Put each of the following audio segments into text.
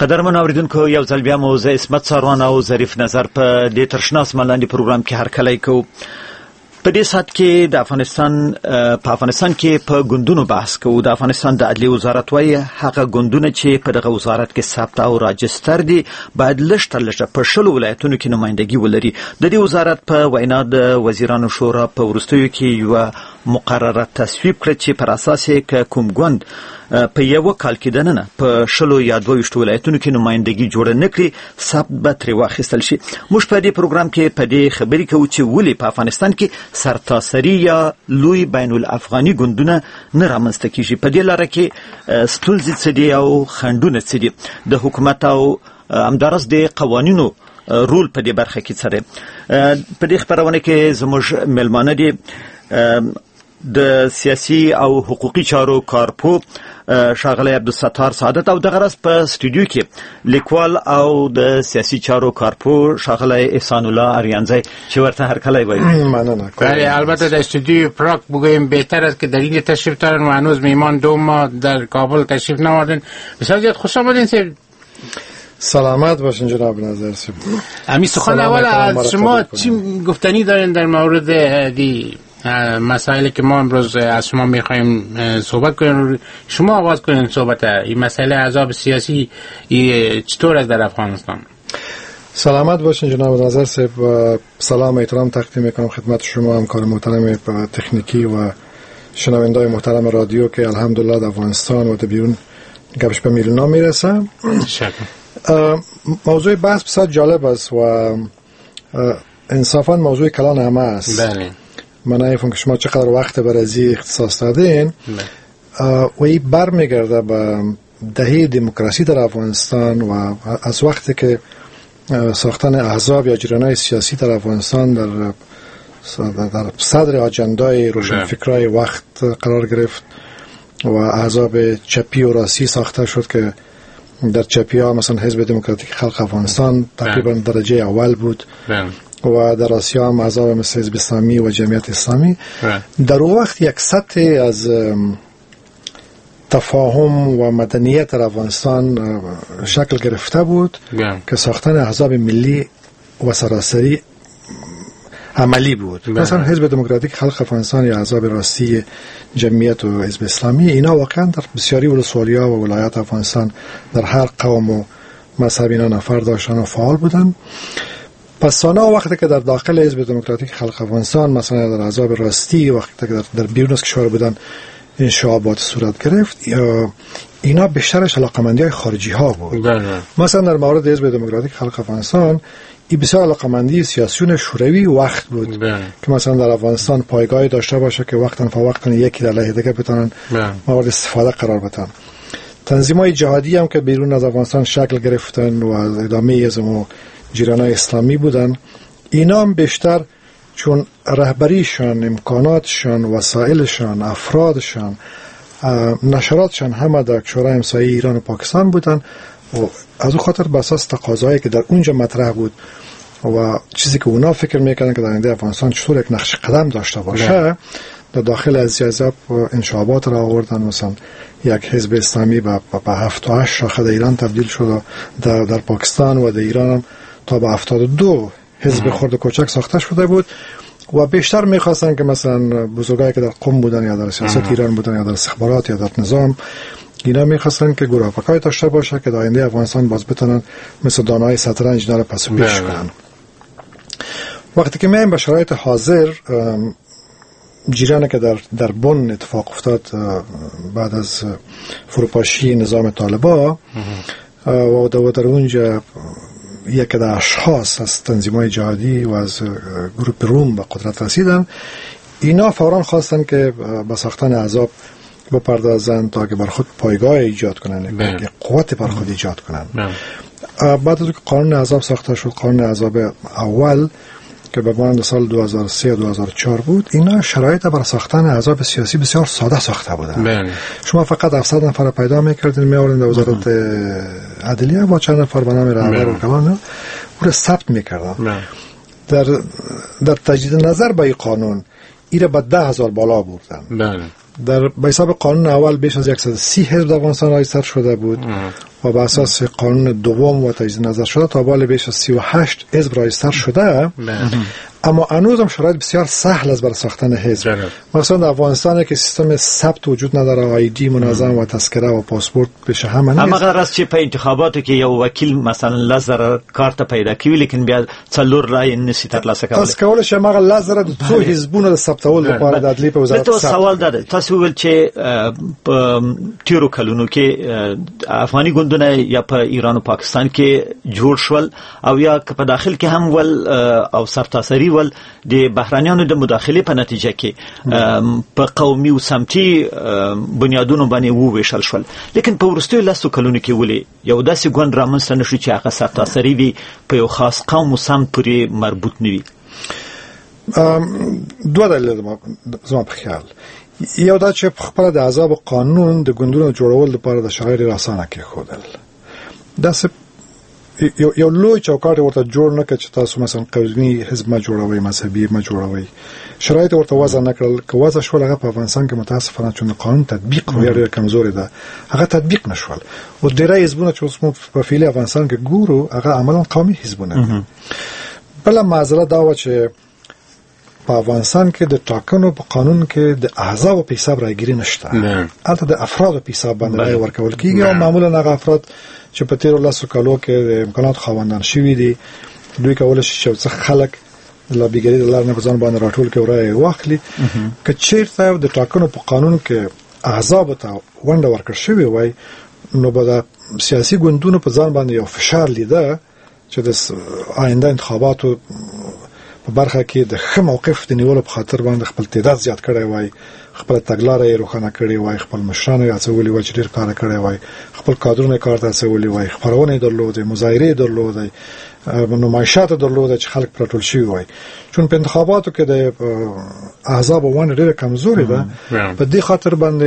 قدرمن اوریدونکو یو ځل بیا مو زه عصمت ساروان او ظریف نظر په دې ترشناس ملاندې پروګرام کې هرکلی کوو. په دې ساعت کې د افغانستان کې په ګوندونو بحث کوو. د افغانستان د عدلیې وزارت وايي هغه ګوندونه چې په دغه وزارت کې ثبت او راجستر دي باید لږ تر لږه په 10 ولایتونو کې نمائندګي ولري. د دې وزارت په وینا د وزیرانو شورا په وروستیو کې یو مقرره تصویب کړه چې پر اساس یې کوم ګوند په یو کال کې دننه په 10 یا 22 ولایتونو کې نمائندګي جوړه نکړي ثبت به ترې واخیستل شي. موږ په دې پروګرام کې په دې خبرې کوو چې ولې په افغانستان کې سرتاسري یا لوی بین الافغاني ګوندونه نه رامنځته کیږي. په دې لاره کې ستونزې څه دي او خنډونه څه دي. د حکومت او همدارس د قوانینو رول په دې برخه کې څه دی. په دې خبرونه کې زموږ ملمانه دي د سیاسي او حقوقي چارو کارپو ښاغلی عبدالستار سعادت او د غرض په استودیو کې لیکوال او د سیاسي چارو کارپو ښاغلی احسان الله اریانزی چې ورته هرکلی وایي. ممنون. البته در استودیو پراگ بگوییم بهتر است که در اینجا تشریف دارن و هنوز میهمان 2 ماه در کابل تشریف نمادن. بسیار زیاد خوش آمدین سید. سلامت باشین جناب نظر سید. امی سخن اول از شما چی گفتنی دارین در مورد دی مسائلی که ما امروز از شما میخوایم صحبت کنیم؟ شما آغاز کنین صحبت. این مسئله عذاب سیاسی چطور است در افغانستان؟ سلامت باشین جناب نظر صاحب و سلام احترام تقدیم میکنم خدمت شما همکار محترم تکنیکی و شنوندای محترم رادیو که الحمدلله در افغانستان و در بیرون گپش به میلنا میرسه. موضوع بحث بسیار جالب است و انصافا موضوع کلان همه است. بله. من نمی‌فهمم که شما چقدر وقت برای اختصاص دادین و این برمیگرده به دهه دموکراسی در افغانستان و از وقتی که ساختن احزاب یا جریان‌های سیاسی در افغانستان در صدر آجندای روشنفکرای وقت قرار گرفت و احزاب چپی و راستی ساخته شد که در چپی ها مثلا حزب دموکراتیک خلق افغانستان تقریبا درجه اول بود و در آسیا هم احزاب مثل حزب اسلامی و جمعیت اسلامی. در اون وقت یک سطح از تفاهم و مدنیت در افغانستان شکل گرفته بود که ساختن احزاب ملی و سراسری عملی بود. مثلا حزب دموکراتیک خلق افغانستان یا احزاب راستی جمعیت و حزب اسلامی اینا واقعا در بسیاری ولسوالی‌ها و ولایات افغانستان در هر قوم و مذهب اینا نفر داشتن و فعال بودن. پس وقتی که در داخل حزب دموکراتیک خلق افغانستان مثلا در احزاب راستی وقتی که در بیرون از کشور بودن انشعابات صورت گرفت اینا بیشترش علاقمندی های خارجی ها بود. مثلا در مورد حزب دموکراتیک خلق افغانستان این بسیار علاقمندی سیاسیون شوروی وقت بود که مثلا در افغانستان پایگاهی داشته باشه که وقتا فوقتا یکی در علیه دیگه بتونن مورد استفاده قرار بدن. تنظیم‌های جهادی هم که بیرون از افغانستان شکل گرفتن و ادامه ازم جریان‌های اسلامی بودن اینا هم بیشتر چون رهبریشان، امکاناتشان، وسایلشان، افرادشان، نشراتشان همه در کشورهای همسایه ایران و پاکستان بودن و از اون خاطر به اساس تقاضایی که در اونجا مطرح بود و چیزی که اونا فکر میکردن که در آینده افغانستان چطور یک نقش قدم داشته باشه در داخل از حزب انشعابات را آوردن. مثلا یک حزب اسلامی به 7 تا 8 شاخه در ایران تبدیل شد در پاکستان و در ایران تا به 72 حزب خرد و کوچک ساخته شده بود و بیشتر میخواستن که مثلا بزرگایی که در قم بودن یا در سیاست ایران بودن یا در استخبارات یا در نظام اینا میخواستن که گروه‌پکای داشته باشه که در آینده افغانستان باز بتونن مثل دانه‌های شطرنج اینا رو پس و پیش کنن. وقتی که میایم به شرایط حاضر جریانی که در بن اتفاق افتاد بعد از فروپاشی نظام طالبان و در اونجا یک از اشخاص از تنظیم‌های جهادی و از گروه روم به قدرت رسیدن اینا فوراً خواستن که به ساختن احزاب بپردازن تا که بر خود پایگاه ایجاد کنن یک قوت بر خود ایجاد کنن. بعد از که قانون احزاب ساخته شد قانون احزاب اول که به مانند سال 2003 2004 بود اینا شرایط برای ساختن احزاب سیاسی بسیار ساده ساخته بودن. شما فقط 700 نفر پیدا می‌کردین می‌آوردین در وزارت عدلیه با چند نفر به نام رهبر و کلان او رو ثبت می‌کردن. در تجدید نظر به این قانون ایره به 10,000 بالا بردن در به حساب قانون اول بیش از 130 حزب در افغانستان رایج‌تر شده بود و بر اساس قانون دوم و تجدید نظر شده تا بالا بیش از 38 حزب رایج‌تر شده. اما هنوز هم شرایط بسیار سهل است برای ساختن حزب. مثلا در افغانستان که سیستم ثبت وجود نداره، آیدی منظم و تذکره و پاسپورت پیش هم نیست. اما غیر از چې په انتخاباتو کې یو وکیل مثلا لزر کارت پیدا کوي لیکن بیا څلور رای نشي ترلاسه کولی. تاسو کولای شئ هغه لزر د څو حزبونو د ثبتولو لپاره د عدلیې په وزارت ته سوال ده. تاسو ول چې په تیرو کلونو کې افغاني ګوندونه یا په ایران او پاکستان کې جوړ شول او یا په داخل کې هم ول او سرتاسري ول د بهرانيانو د مداخله په نتیجه کې په قومي او سمتي بنیادونو باندې وویشل شول. لیکن په ورستیو لاسو کلونو کې ولې یو داسې ګوند رامنځته نشو چې هغه سرتاسري وي په یو خاص قوم او سمت پورې مربوط نه وي؟ دوه دلیل زما په خیال. یو دا چې په خپل د عذاب قانون د ګوندونو جوړول لپاره د شرایط راسانه کې خودل داسې یو لوی چوکاټ ورته جوړ نه کړ چې تاسو مثلا قومي حزب ما جوړوي، مذهبي ما جوړوي، شرایط ورته وضع نه کړل. که وضع شول هغه په افغانستان کې متاسفانه چون قانون تطبیق ډېر کمزوري ده، هغه تطبیق نشول او ډېری حزبونه چې اوس په فعلي افغانستان کې ګورو هغه عملاً قومي حزبونه. بل معضله دا و چې په افغانستان کې د ټاکنو په قانون کې د احزاب په حساب راګیری نشته، البته د افراد په حساب باندې رای ورکول کیږي او معمولا هغه افراد چې په تیر لاسو کالو کې د امکانات خواندان شوي دي دوی کولای شي چې خلک د لابیګری د لار نه ځان باندې راټول کې ورای واخلي. که چیرته د ټاکنو په قانون کې احزاب ته ونډه ورکړ شوی وای نو به د سیاسي ګوندونو په ځان باندې یو فشار لیده چې د آینده انتخاباتو په برخه کې د ښه موقف د نیولو په خاطر باندې خپل تعداد زیات کړی وای، خپل تګلارې روښانه کړې وای، خپل مشران یې هڅولي وای چې ډېر کار کړی وای، خپل کادرونه کار ته هڅولي وای، خبرونه درلودې، مظاهرې درلودې، نمایشات درلودې چې خلک پراټول شوي وای. چون په انتخاباتو کې د احزاب ونه ډېره کمزوري ده په دې خاطر باندې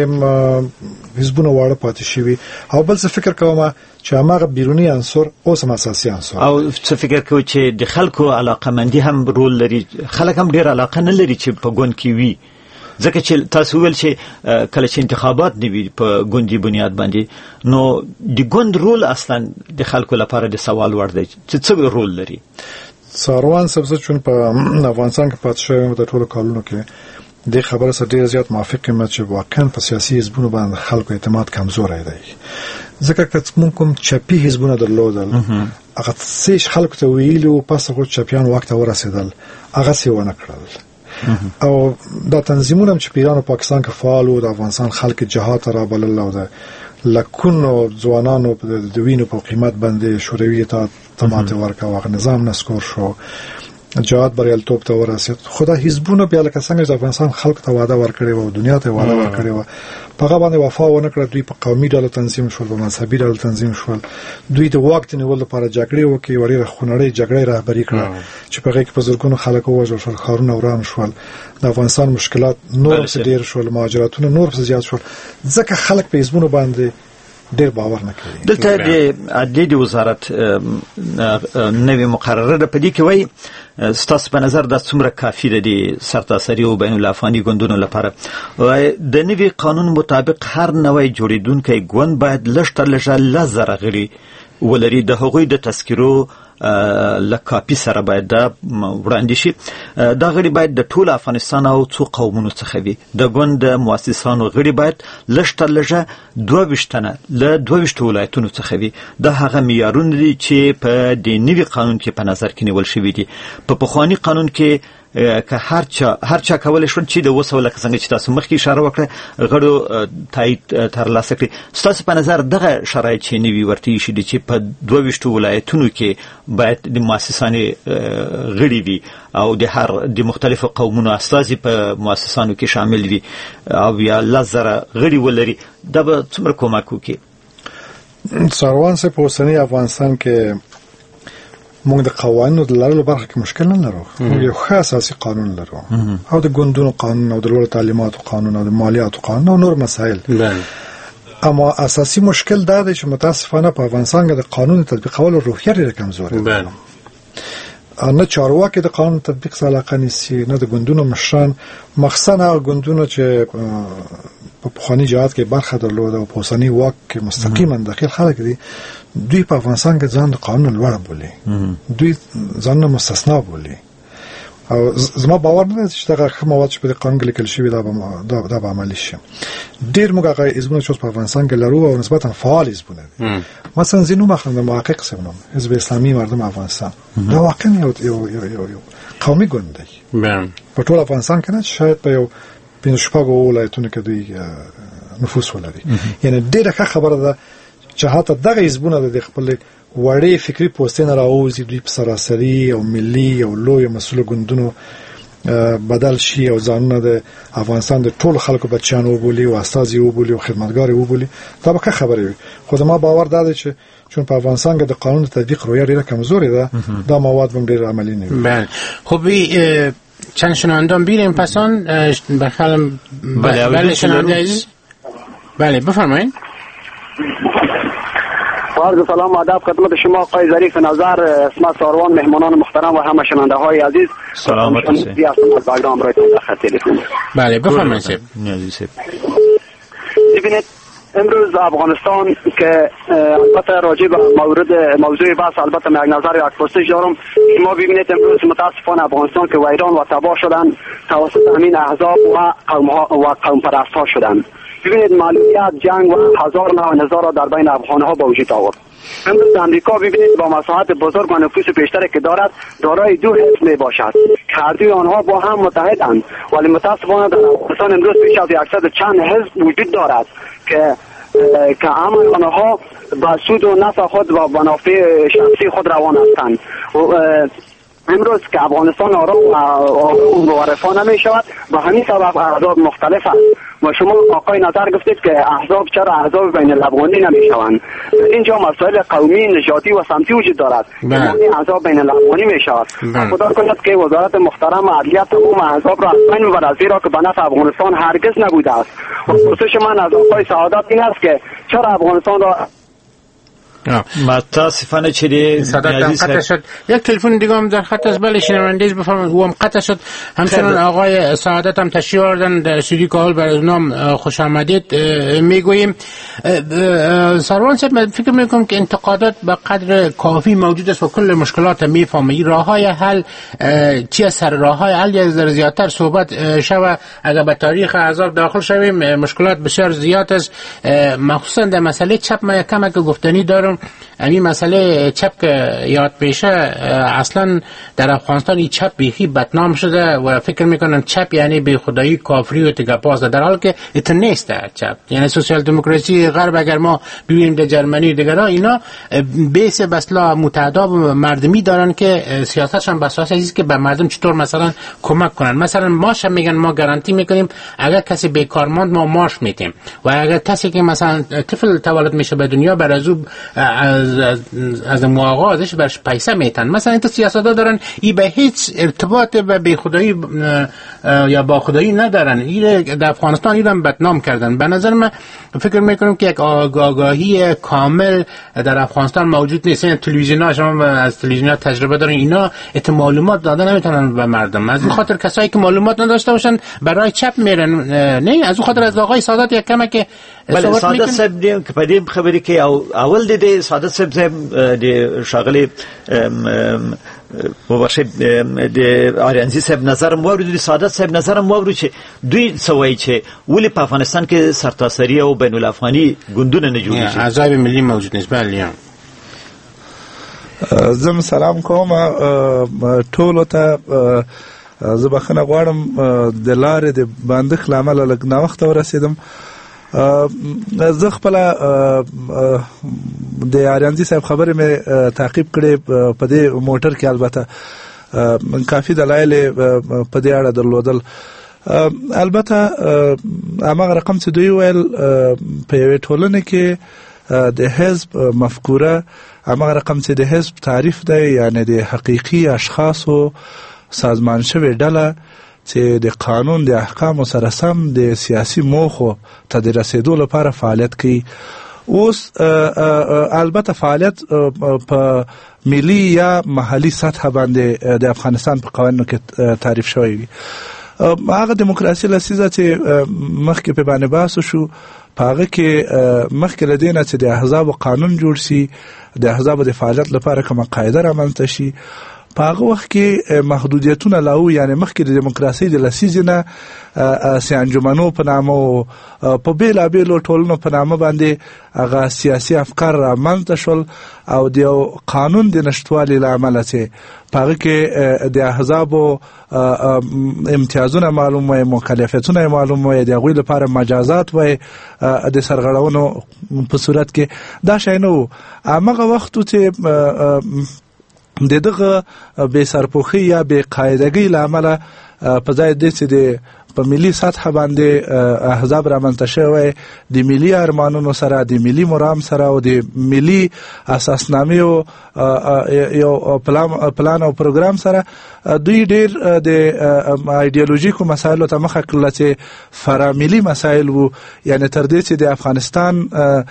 حزبونه واړه پاتې شوي. او بل څه فکر کوم چې هغه بیرونی عنصر اوس هم اساسي عنصر او څه فکر کوي چې د خلکو علاقمندي هم رول لري. خلک هم ډېر علاقه نه لري چې په ګوند کې وي، ځکه چې تاسو ویل چې کله چې انتخابات نیوي په ګوندي بنیاد باندې نو د ګوند رول اصلا د خلکو لپاره د سوال وړ دی چې څه رول لري. ساروان سبزه چون په افغانستان کې پاتې شوی د ټولو کالونو کې د خبره سره ډیر زیات موافق یم چې واقعا په سیاسي حزبونو باندې خلکو اعتماد کمزور دی. ځکه که موږ کوم چپی حزبونه درلودل هغه څه خلکو ته ویلو پس خو چپیان وخت ورسېدل هغه څه ونه کړل. او دا تنظیمونه چې په ایران او پاکستان کې فعال وو د افغانستان خلک جهاد را بلل او د لکونو ځوانانو د وینو په قیمت باندې شوروي ته تماته ورکا واغ نظام نسکور شو، جهاد بریالیتوب ته ورسید. خدا حزبونه بیا لکه څنګه د افغانستان خلک ته وعده ورکړي او دنیا ته وعده ورکړي و په هغه باندې وفا ونه کړ. دوی په قومي ډول تنظیم شول، په مذهبي ډول تنظیم شول، دوی د وخت نیول لپاره جګړې وکړي، وړي خونړۍ جګړې رهبري کړه چې په هغه کې په زرګونو خلک ووژل شول، خارونه وران شول، د افغانستان مشکلات نور څه ډیر شول، مهاجرتونه نور څه زیات شول، ځکه خلک په حزبونو باندې ډیر باور نه کوي. دلته د عدلیې وزارت نوې مقرره ده، په دې کې وایي ستاسو په نظر دا څومره کافي ده د سرتاسري او بین الافغاني ګوندونو لپاره؟ د نوي قانون مطابق هر نوی جوړیدونکی ګوند باید لږ تر لږه 10,000 غړي ولري. د هغوی د تذکرو لکاپی سره باید دا وړاندې شي. دا غړي باید د ټول افغانستان او څو قومونو څخه وي. د ګوند مؤسسانو غړي باید لږ تر لږه 22 تنه له 22 ولایتونو څخه وي. دا هغه معیارونه دي چې په دې نوي قانون کې په نظر کې نیول شوي دي. په پخواني قانون کې که هر چا کولای شو چې د وسو لکه څنګه چې تاسو مخکې اشاره وکړه غړو تایید ترلاسه کړي. ستاسو په نظر دغه شرایط چې نوي ورته شي چې په 22 ولایتونو کې باید د مؤسسانو غړي وي او د مختلفو قومونو استازي په مؤسسانو کې شامل وي او یا 10,000 غړي ولري، دا به څومره کومک وکړي؟ ساروان سه په اوسنی افغانستان کې موږ د قوانینو د لارلو برخه کې مشکل نه لرو. موږ یو ښه اساسي قانون لرو او د ګوندونو قانون او د لوړو تعلیماتو قانون او د مالیاتو قانون او نور مسایل. اما اساسي مشکل دا دی چې متاسفانه په افغانستان کې د قانون تطبیقولو روحیه ډېره کمزوره ده. نه چارواکي د قانون تطبیق سره علاقه نیسي، نه د ګوندونو مشران، مخصوصا هغه ګوندونه چې په پخواني جهاد کې برخه درلوده او په اوسني واک کې مستقیما داخل خلک دي، دوی په افغانستان کې ځان د قانون لوړ بولي، دوی ځان مستثنا بولي. او زما باور نه چې دا مواد چې په قانون کې لیکل شوی دا به عملي شي. ډیر موږ هغه حزبونه چې په افغانستان کې لرو او نسبتا فعال حزبونه دي. مثلا زینو مخنده محقق سمنم حزب اسلامي مردم افغانستان دا واقعا یو قومي ګوند دی په ټول افغانستان کې، نه شاید په یو 15 ولایتونو کې دوی نفوذ ولري. یعنی ډیره ښه خبره ده چې حتی دغه حزبونه د خپل وړې فکری پوسټونه راوځي، دوی په سراسري او ملي او لوی مسؤل ګوندونو بدل شي او ځانونه د افغانستان د ټول خلکو بچیان وبولي او استازي وبولي او خدمتګار وبولي. دا به ښه خبره وي، خو ما باور دا دی چې چون په افغانستان کې د قانون تطبیق رویه ډیره کمزوري ده، دا مواد هم ډیر عملی نه وي. بله خب چند شنوندان بیریم پسان بخلم. بله شنونده عزیز، بله بفرمایید. عرض سلام و ادب خدمت شما آقای ظریف نظر، اسمت ساروان، مهمانان محترم و همه شنونده های عزیز. سلامت باشید. از بگرام رایتون در خط تلفن. بله بفرمایید. ببینید امروز افغانستان که البته راجع به موضوع بحث البته من نظر یک پرسش دارم. شما ببینید امروز متاسفانه افغانستان که ویران و تباه شدن توسط همین احزاب و قوم پرست‌ها شدن. ببینید معلولیت، جنگ و هزار نوع نزاع را در بین افغان‌ها به وجود آورد. امروز امریکا ببینید با مساحت بزرگ و نفوذ بیشتری که دارد دارای دو حزب می باشد که هر دوی آنها با هم متحدند، ولی متاسفانه در افغانستان امروز بیش از 100 چند حزب وجود دارد که همه آنها با سود و نفع خود و منافع شخصی خود روان هستند. امروز که افغانستان آرام و رفاه نمی شود و همین سبب احزاب مختلف است. و شما آقای نظر گفتید که احزاب چرا احزاب بین الافغانی نمی شوند؟ اینجا مسائل قومی، نژادی و سمتی وجود دارد. این احزاب بین الافغانی می شود. خدا کند که وزارت محترم عدلیه تمام احزاب را از بین ببرد، زیرا که به نفع افغانستان هرگز نبوده است. و پرسش من از آقای سعادت این است که چرا افغانستان را متاسفانه چه قطع شد. یک تلفن دیگه هم در خط است. بله شنوندگی بفرمایید. او هم قطع شد. همچنان آقای سعادت هم تشریف آوردن در استودیو کال، برای اونام خوش آمدید میگوییم. سروان صاحب من فکر میکنم که انتقادات به قدر کافی موجود است و کل مشکلات میفهمه. راههای حل چی است؟ راههای حل یک ذره زیادتر صحبت شوه. اگر به تاریخ احزاب داخل شویم مشکلات بسیار زیاد است، مخصوصا در مسئله چپ. من کم که گفتنی دارم. این مسئله چپ که یاد پیشه، اصلا در افغانستان این چپ بیخی بدنام شده و فکر میکنم چپ یعنی بی خدایی، کافری و تگپاس، در حال که اتن نیست چپ. یعنی سوسیال دموکراسی غرب اگر ما ببینیم در جرمنی دیگران، اینا بیس بسلا متعدد مردمی دارن که سیاستشان بس است که به مردم چطور مثلا کمک کنن. مثلا ماش میگن ما گارانتی میکنیم اگر کسی بیکارماند ما ماش میدیم، و اگر کسی که مثلا طفل تولد میشه به دنیا بر از مواقعش برش پیسه میتن. مثلا این سیاست‌ها دارن این به هیچ ارتباط به بیخدایی یا با خدایی ندارن. این در افغانستان ایران بدنام کردن. به نظر من فکر میکنم که یک آگاهی کامل در افغانستان موجود نیست. این تلویزیون‌ها، شما از تلویزیون‌ها تجربه دارین، اینا معلومات دادن نمیتونن به مردم. از این خاطر کسایی که معلومات نداشته باشن برای چپ میرن. نه از اون خاطر از آقای سعادت یک کمه که بله سعادت صاحب دې په دې خبرې کې اول د سعادت صاحب د شاغلي مباشر د آریانزي صاحب نظر مورد، د سعادت صاحب نظر مورد چې دوی سوي چې ولې په افغانستان کې سرتاسري او بین الافغاني ګوندونه نه جوړیږي، احزاب ملي موجود نشي. بله زم سلام کوم ټول ته. زه بخنه غواړم د لارې د باندې خلامل لګ نه وخت ورسیدم. زه خپل د آریانزي صاحب خبرې مې تعقیب کړې په دې موټر کې. البته کافي دلایل په دې اړه درلودل. البته هغه رقم چې دوی ویل په یوه ټولنه کې د حزب مفکوره، هغه رقم چې د حزب تعریف دی، یعنی د حقیقي اشخاصو سازمان شوی ډله چې د قانون د احکام سره سم د سیاسي موخو ته د رسیدو لپاره فعالیت کوي اوس البته فعالیت په ملي یا محلي سطح باندې د افغانستان په قوانینو کې تعریف شوی وي. هغه دیموکراسي لسیزه چې مخکې په باندې بحث شو، په هغه کې مخکې له دې نه چې د احزاب قانون جوړ شي، د احزاب د فعالیت لپاره کومه قاعده رامنځته شي، په هغه وخت کې محدودیتونه لاو، یعنی مخکې د دیموکراسي د لسیزې نه انجمنو په نامه په بیلابیلو ټولنو په نامه باندې هغه سیاسي افکار رامنځته شول او د یو قانون د نشتوالي له امله چې په هغه کې د احزابو امتیازونه معلوم وي، مکلفیتونه معلوم وي، د هغوی لپاره مجازات وي د سرغړونو په صورت کې دا شی نه و. هماغه وخت چې د دغه بې سرپوښۍ یا بې قاعدګۍ له امله په ځای دې چې د په ملي سطح باندې احزاب رامنځته شوی د ملي ارمانونو سره، د ملي مرام سره او د ملي اساسنامې یو پلان او پروګرام سره دوی ډیر د ایډیالوژیکو مسایلو ته مخه کړله چې فراملي مسایل وو، یعنی تر دې چې د افغانستان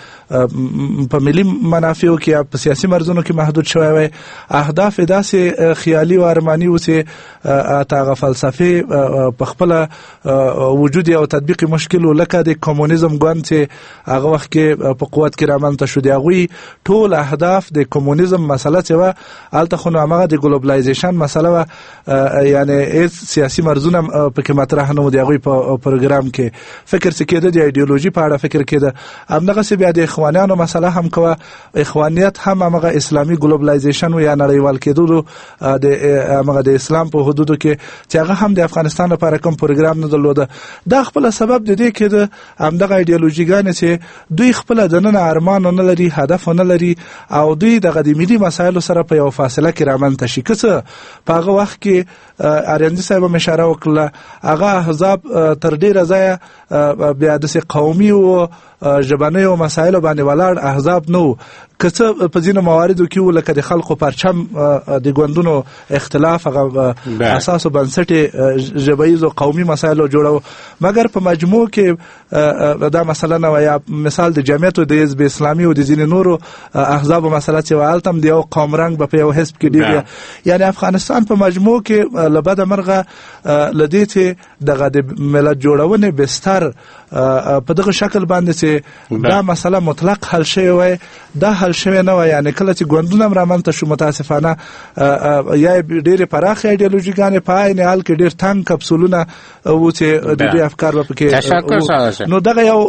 په ملي منافعو کې یا په سیاسي مرزونو کې محدود شوی وی. اهداف داسې خیالي او ارماني وو چې هغه فلسفې په خپله وجود او تطبیق مشکل لکه د کمونیزم ګوند چې هغه وخت کې په قوت کې رامنځته شو، د هغوی ټول اهداف د کمونیزم مسله چې وه هلته خو نو هماغه د ګلوبلایزیشن مسله وه، یعنی هیڅ سیاسي مرزونه پکې مطرح نه و د هغوی په پروګرام کې. فکر چې کېده د ایډیولوژي په اړه فکر کېده. همدغسې بیا د اخوانیانو مسله هم کوه، اخوانیت هم هماغه اسلامي ګلوبلایزیشن و یا نړیوال کېدلو هماغه د اسلام په حدودو کې چې هغه هم د افغانستان لپاره کوم پروګرام نه درلوده. دا خپل سبب د دې کې د همدغه ایډیالوژیګانې چې دوی خپل دننه ارمان نه لري، هدف نه لري او دوی دغه د ملي مسایلو سره په یو فاصله کې رامنځته شي. که څه په هغه وخت کې اریاندي صاحب هم اشاره وکړله، هغه احزاب تر ډېره ځایه بیا داسې قومي او ژبنیو مسایلو باندې ولاړ احزاب نه و، که څه په ځینو مواردو کې و لکه د خلقو پرچم د ګوندونو اختلاف هغه اساس او بنسټ ژبیز او قومي مسایلو جوړو، مګر په مجموع کې دا مسله نه و. یا مثال د جمعیت او د حزب اسلامي او د ځینې نورو احزابو مسله چې هلته هم د یو قوم رنګ به په یو حزب کې ډېر، یعنی افغانستان په مجموع کې له بده مرغه له دې چې دغه د ملت جوړونې بستر په دغه شکل باندې چې دا مسله مطلق حل شوی وای، دا حل شوی نه وای. یعنی کله چې ګوندونه هم رامنځته شو متاسفانه یا ډېرې پراخې ایډیالوژیګانې په عین حال کې ډېر تنګ کپسولونه و چې د دې افکار به پکې نو دغه یو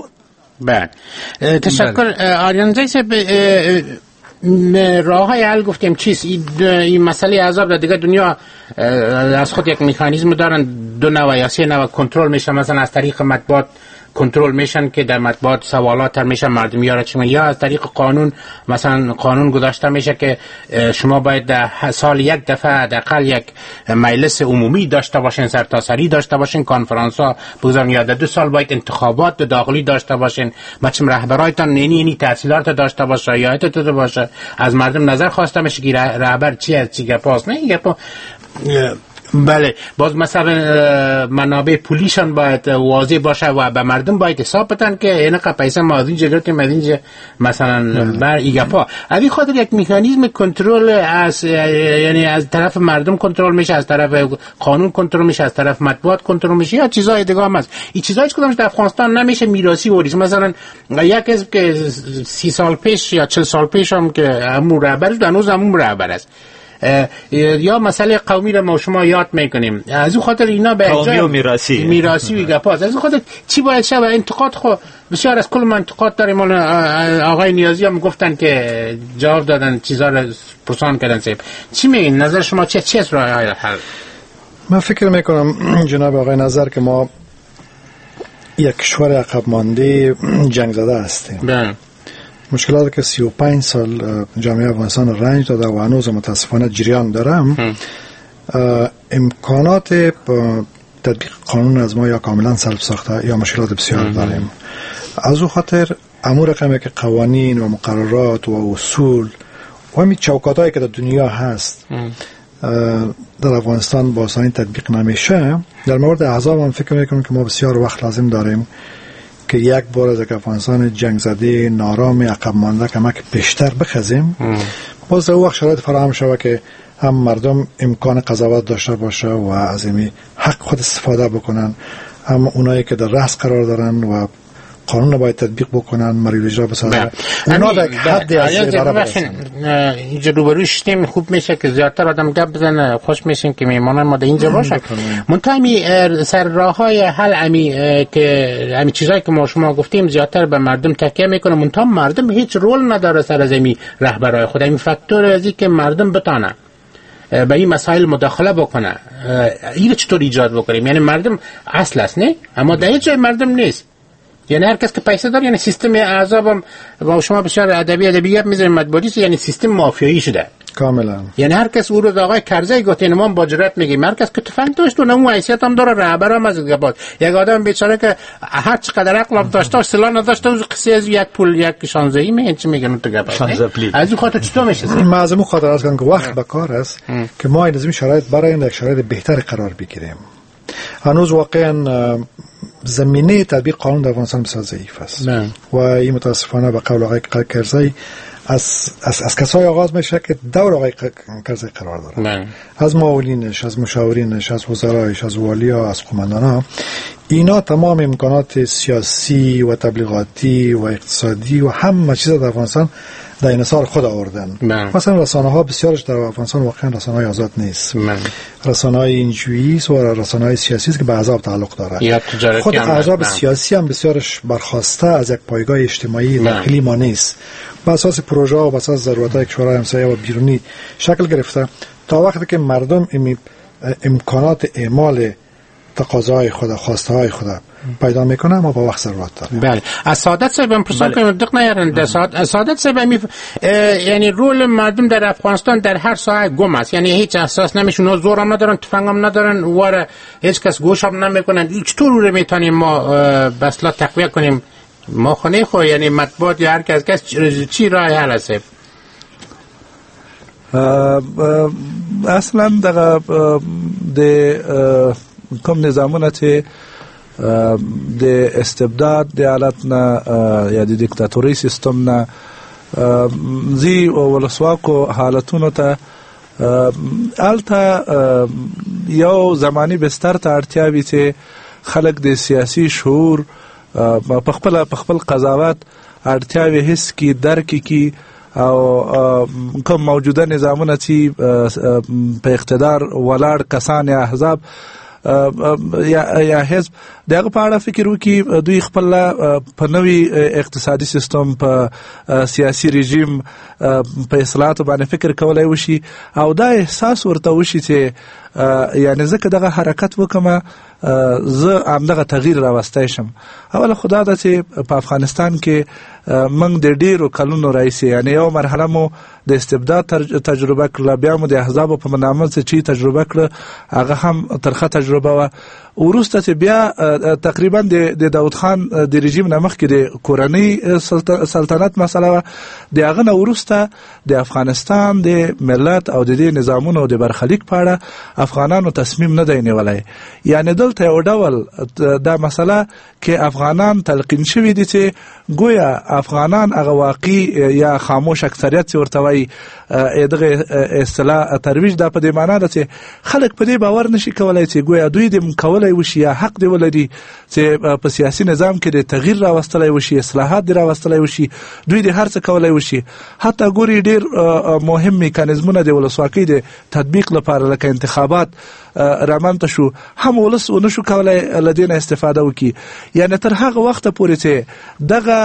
تشکر آریانزی صاحب. راه های حل گفتیم چیست؟ این مسئله عذاب در دیگه دنیا از خود یک مکانیزم دارن، دو نوع یا سه نوع کنترل میشه، مثلا از طریق مطبوعات کنترل میشن که در مطبوعات سوالات تر میشن مردم یا از طریق قانون، مثلا قانون گذاشته میشه که شما باید در سال یک دفعه حداقل یک مجلس عمومی داشته باشین، سرتاسری داشته باشین، کنفرانس ها بگذارین، یا در 2 سال باید انتخابات داخلی داشته باشین، بچم رهبرایتان اینی تحصیلات داشته باشه، یا داشته باشه، از مردم نظر خواسته میشه که رهبر چی از چی گپاست، نه گپا. بله، باز مثلا منابع پولیشان باید واضح باشه و به مردم باید حساب بدن که اینقدر پیسه ما از اینجا گرفتیم از اینجا مثلا بر ایگپا. از خاطر یک مکانیزم کنترل از یعنی از طرف مردم کنترل میشه، از طرف قانون کنترل میشه، از طرف مطبوعات کنترل میشه، یا چیزای دیگه هم هست. این چیزایی که در افغانستان نمیشه میراثی وریث. مثلا یک حزب که 30 سال پیش یا 40 سال پیش هم که همون رهبرش هنوز همون رهبر است، یا مسئله قومی را ما شما یاد میکنیم. از اون خاطر اینا به قومی و میراثی و گپاست. از اون خاطر چی باید شد؟ انتقاد خو بسیار از کل من انتقاد داریم. آقای نیازی هم گفتن که جواب دادن، چیزا را پرسان کردن. چی میگین؟ نظر شما چی است راه حل؟ من فکر میکنم جناب آقای نظر که ما یک کشور عقب مانده جنگ زده هستیم. مشکلاتی که 35 سال جامعه افغانستان رنج داده و هنوز متاسفانه جریان دارم، امکانات تطبیق قانون از ما یا کاملا سلب ساخته یا مشکلات بسیار داریم. از او خاطر امور رقمی که قوانین و مقررات و اصول و همین چوکاتایی که در دنیا هست در افغانستان با آسانی تطبیق نمیشه. در مورد احزاب هم فکر میکنم که ما بسیار وقت لازم داریم که یک بار از افغانستان جنگ زده نارام عقب مانده کمک بیشتر بخزیم، باز در وقت شرایط فراهم شود که هم مردم امکان قضاوت داشته باشه و از این حق خود استفاده بکنن، هم اونایی که در رأس قرار دارن و قانون رو باید تطبیق بکنن، مریل اجرا بسازن، اونا در حد از اداره برسن. اینجا روبروی شدیم خوب میشه که زیادتر آدم گپ بزنه، خوش میشیم که میمانن ما در اینجا باشن. منتهی سر راه های حل امی چیزایی که ما شما گفتیم زیادتر به مردم تکیه میکنه، منتها مردم هیچ رول نداره سر از امی رهبرای خود. این فاکتور ازی که مردم بتانه به این مسائل مداخله بکنه، این چطور ایجاد بکنیم؟ یعنی مردم اصل است نه، اما در جای مردم نیست. یعنی هر کس که پیسه داره، یعنی سیستم اعضاب با شما بسیار ادبیات میذاریم مطبوعاتی، یعنی سیستم مافیایی شده کاملا. یعنی هر کس او رو آقای کرزی گفت ما با جرأت میگیم، هر کس که تفنگ داشت و اون حیثیت هم داره، رهبر هم از گباد. یک آدم بیچاره که هر چقدر عقل داشته سلاح نداشته، از قصه از یک پول یک شانزه‌ای میگن چی میگن تو گباد از این خاطر چطور میشه؟ معظم خاطر از که وقت بکار است که ما این شرایط برای یک شرایط بهتر قرار بگیریم. هنوز واقعا زمینه تطبیق قانون در افغانستان بسیار ضعیف است و این متاسفانه به قول آقای کرزی از کسای آغاز میشه که دور آقای کرزی قرار داره، از معاونینش، از مشاورینش، از وزرایش، از والیا، از قماندانا، اینا تمام امکانات سیاسی و تبلیغاتی و اقتصادی و همه چیز در افغانستان در انحصار خود آوردن. مثلا رسانه ها بسیارش در افغانستان واقعا رسانه های آزاد نیست، رسانه های اینجویی است و رسانه های سیاسی است که به احزاب تعلق داره. خود احزاب سیاسی هم بسیارش برخواسته از یک پایگاه اجتماعی داخلی ما نیست، به اساس پروژه و به اساس ضرورت‌های کشورهای همسایه و بیرونی شکل گرفته. تا وقتی که مردم امکانات اعمال تقاضاهای خود، خواسته های خود پیدا میکنه، ما با وقت ضرورت داریم. بله. از سعادت صاحب هم پرسان کنیم دق نیارن. سعادت صاحب یعنی رول مردم در افغانستان در هر ساحه گم است، یعنی هیچ احساس نمیشون، زور هم ندارن، تفنگ هم ندارن، واره هیچ کس گوش هم نمیکنن. چطور رو میتونیم ما بسلا تقویه کنیم؟ ما خونه خو یعنی مطبوعات یا هر کس چی راه حل است؟ اصلا دغه د کوم نظامونه چې د استبداد د حالت نه یا د دیکتاتوري سیستم نه زی ولسواکو حالتونو ته الته یو زمانی بستر ته اړتیا وي چې خلک د سیاسي شعور په خپل قضاوت اړتیا وي هیڅ کی درک کی او کوم موجوده نظامونه چې په اقتدار ولاړ کسان یا احزاب یا حزب دغه په اړه فکر وکړي، دوی خپل په نوي اقتصادي سیستم، په سیاسي رژیم، په اصلاحاتو باندې فکر کولای وشي او دا احساس ورته وشي چې یعنی زه که دغه حرکت وکم زه همدغه تغییر راوستی شم. اوله خدا ده چې په افغانستان کې موږ د ډیرو کلونو راهیسې یعنی یو مرحله مو د استبداد تجربه کړله، بیا مو د احزابو په نامه څه چې تجربه کړه هغه هم ترخه تجربه وه. وروسته چې بیا تقریبا د داود خان د رژیم نه مخکې د کورنۍ سلطنت مسله وه، د هغه نه وروسته د افغانستان د ملت او د دې نظامونو د برخلیک په اړه افغانانو تصمیم نه دی نیولی. یعنی دلته یو ډول دا مسله کې افغانان تلقین شوي دي چې گویا افغانان هغه واقعي یا خاموش اکثریت چې ورته وایي دغه اصطلاح ترویج دا په دې معنا ده چې خلک په دې باور نشي کولی چې گویا دوی دې کولی وشي یا حق دی ولري چې په سیاسي نظام کې د تغییر راوستلی وشي، اصلاحات دی راوستلی وشي، دوی د هر څه کولی وشي. حتی ګوري ډېر مهم میکانیزمونه د ولسواکۍ د تطبیق لپاره لکه انتخابات رامنځته شو، هم ولس ونشو کولی له دې نه استفاده وکړي. یعنې تر هغه وخته پورې چې دغه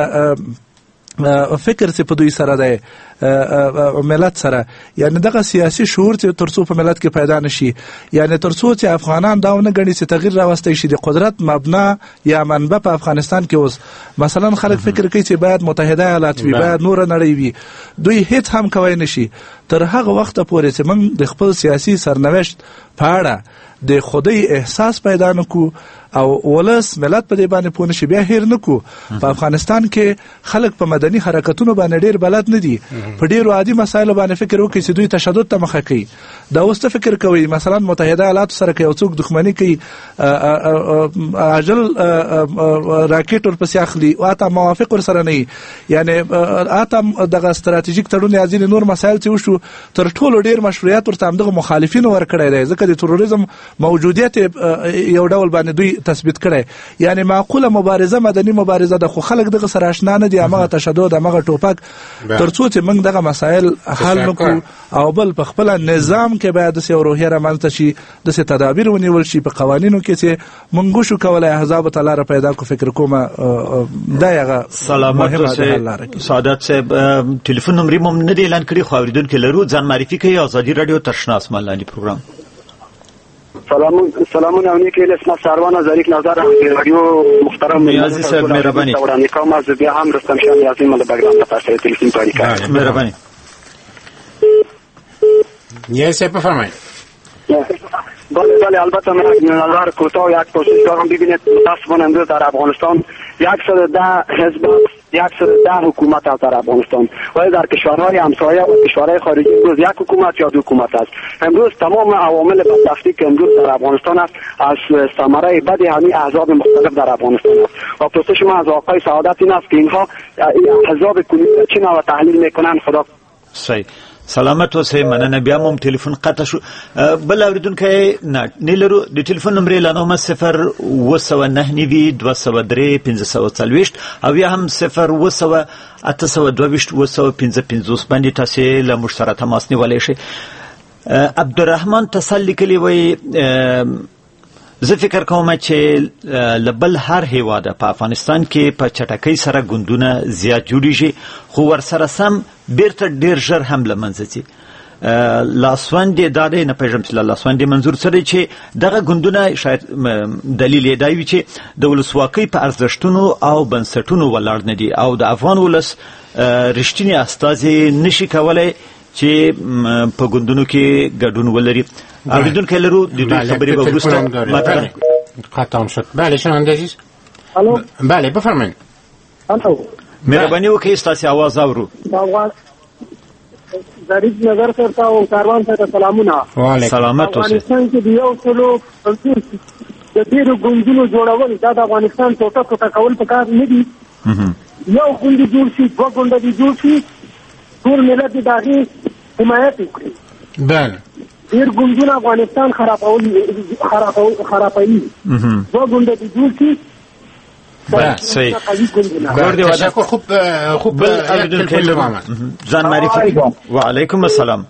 فکر چې په دوی سره دی ملت سره، یعنی دغه سیاسي شعور چې ترڅو په ملت کې پیدا نشي، یعنی ترڅو چې افغانان دا ونه ګڼي چې تغییر راوستی شي، د قدرت مبنا یا منبع په افغانستان کې اوس مثلا خلک فکر کوي چې باید متحده ایالات وي، باید نور نړۍ وي، دوی هیڅ هم کوی نشي تر هغه وخته پورې چې موږ د خپل سیاسي سرنوشت په اړه د خودی احساس پیدا نکو او ولس ملت په دې باندې پونه شي بیا هیر نکو. په افغانستان کې خلک په مدني حرکتونو باندې ډیر بلد نه دي، په ډیرو عادي مسایلو باندې فکر وکړي چې دوی تشدد ته مخه کوي. دا اوس ته فکر کوي مثلا متحده ایالات سره کې یو څوک دښمنی کوي اجل راکټ ورپسې اخلي او اته موافق ورسره نه، یعنی اته دغه استراتیژیک تړون یا ځینې نور مسایل چې وشو تر ټولو ډیر مشروعیت ورته همدغه مخالفینو ورکړی دی، ځکه د تروریزم موجودیت یو ډول باندې دوی تثبیت کړي. یعنی معقوله مبارزه مدني مبارزه د خو خلک دغه سره آشنا نه دي، هغه تشدد هغه ټوپک ترڅو چې موږ دغه مسایل حل نکړو او بل په خپل نظام کې باید د روحیه رامنځته شي، د تدابیر ونیول شي په قوانینو کې چې موږ شو کولای احزاب تعالی را پیدا کو. فکر کوم دا یغه سلامت سعادت صاحب ټلیفون نمبر مم نه دی اعلان کړی، خو اوریدونکو لرو ځان معرفي کوي. آزادی رادیو تشناس ملانی پروگرام. سلامونه او نیکی اسمت سروان از ظریف نظر رادیو محترم عزیز صاحب مهربانی دورانی کام از بیا هم رستم شاه یاسین مال بگرام تاسو تلفن پاری کار مهربانی. یس بفرمایید. بله البته من نظر کوتاه یک پرسش دارم. ببینید متاسفانه امروز در افغانستان 110 حزب 110 حکومت است در افغانستان، ولی در کشورهای همسایه و کشورهای خارجی امروز یک حکومت یا دو حکومت است. امروز تمام عوامل بدبختی که امروز در افغانستان است از ثمره بد همین احزاب مختلف در افغانستان است. و پرسش ما از آقای سعادت این است که اینها احزاب کمونیست چی نوع تحلیل میکنن؟ خدا صحیح سلامت اوسئ. مننه. بیا مم ټلیفون قطع شو. بل اوریدونکو نه لرو. د ټلیفون نمبر اعلانومه 02992031540 او یا هم 08082201550 باندې تاسو له موږ سره تماس نیولای شئ. عبدالرحمن تسلی کلی وای زه فکر کوم چې لبل هر هیواده په افغانستان کې په چټکۍ سره ګوندونه زیات جوړیږي، خو ورسره سم بیرته ډیر ژر هم لمنځه ځي. لاسوندې دا دی نه پېژنم چې لاسوندې منظور څه دی چې دغه ګوندونه شاید دلیل یې دا وي چې د ولسواکۍ په ارزښتونو او بنسټونو ولاړ نه دي او د افغان ولس رښتینی استازي نشي کولای چې په ګوندونو کې ګډون ولري. اوریدونکو لرو د دوی خبرې به وروسته مطرح ختم شد. بله شنونده عزیز. الو بله بفرمایید. الو مهرباني وکړئ ستاسو आवाज اورو. ظریف نظر ته او کاروان ته سلامونه. سلامت اوسئ. افغانستان کې یو څلو د ډیرو ګوندونو جوړول دا د افغانستان ټوټه کول پکار نه دي. یو ګوند جوړ شي، دوه ګوند دي جوړ شي، ټول ملت د هغې حمایت وکړي. بله ډیر ګوندونه افغانستان خرابوي. دوه ګوند دي جوړ شي. صحیح. خوب ځان معرفي. وعلیکم السلام.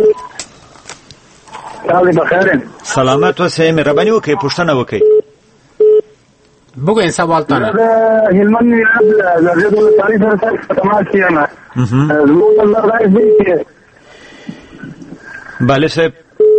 سلامت اوسئ. مهرباني وکړئ پوښتنه وکړئ. بگوین سوال تانه. هلمند ولایت زرجد ولسوالۍ سره تماس کیم. زموږ نظر دا دی چې بله صاحب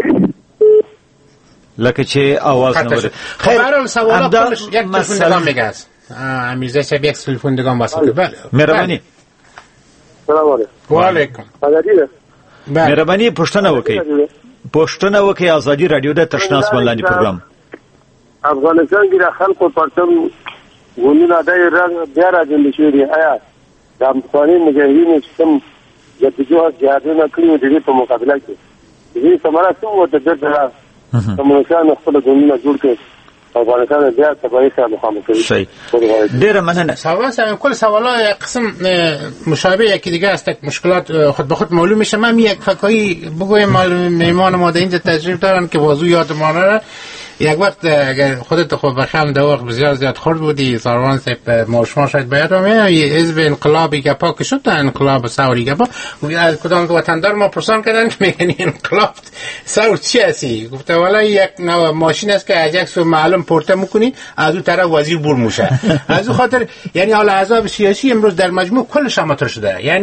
لکه چې आवाज نه وره. خیر سوال یک تلفن دگان میگه امیرزا صاحب یک تلفن دگان واسه که. بله مهربانی. سلام علیکم. وعلیکم. مهربانی پوښتنه وکړئ. آزادی رادیو د تشناس ملانی پروگرام. افغانستان کې د خلکو پرتم ګوندونه د رنګ بیا راځي شوی دی. آیا د افغاني مجاهدینو سیستم د جهادونه کړي د دې په مقابله کې دې ثمره څه وته د افغانستان خپل ګوندونه جوړ کړي افغانستان بیا تبعی سره مخامخ کوي. ډیره مننه. سوال کل سوالا قسم مشابه یکی دیگه است. مشکلات خود به خود معلوم میشه. من یک فکری بگویم مهمان ما در اینجا تشریف دارن که بازو یادمانه یک وقت اگر خودت خود بخم در وقت بسیار زیاد خورد بودی ساروان صاحب ماشما شاید باید همه حزب انقلابی گپا که شد انقلاب ثوری گپا از کدام وطندار ما پرسان کردن که میگنی انقلاب ثور چی هستی؟ گفته والا یک نوع ماشین است که از یک سو معلوم پورته میکنی از اون طرف وزیر بور میشه. از اون خاطر یعنی حالا احزاب سیاسی امروز در مجموع کلش مطرح شده. یعنی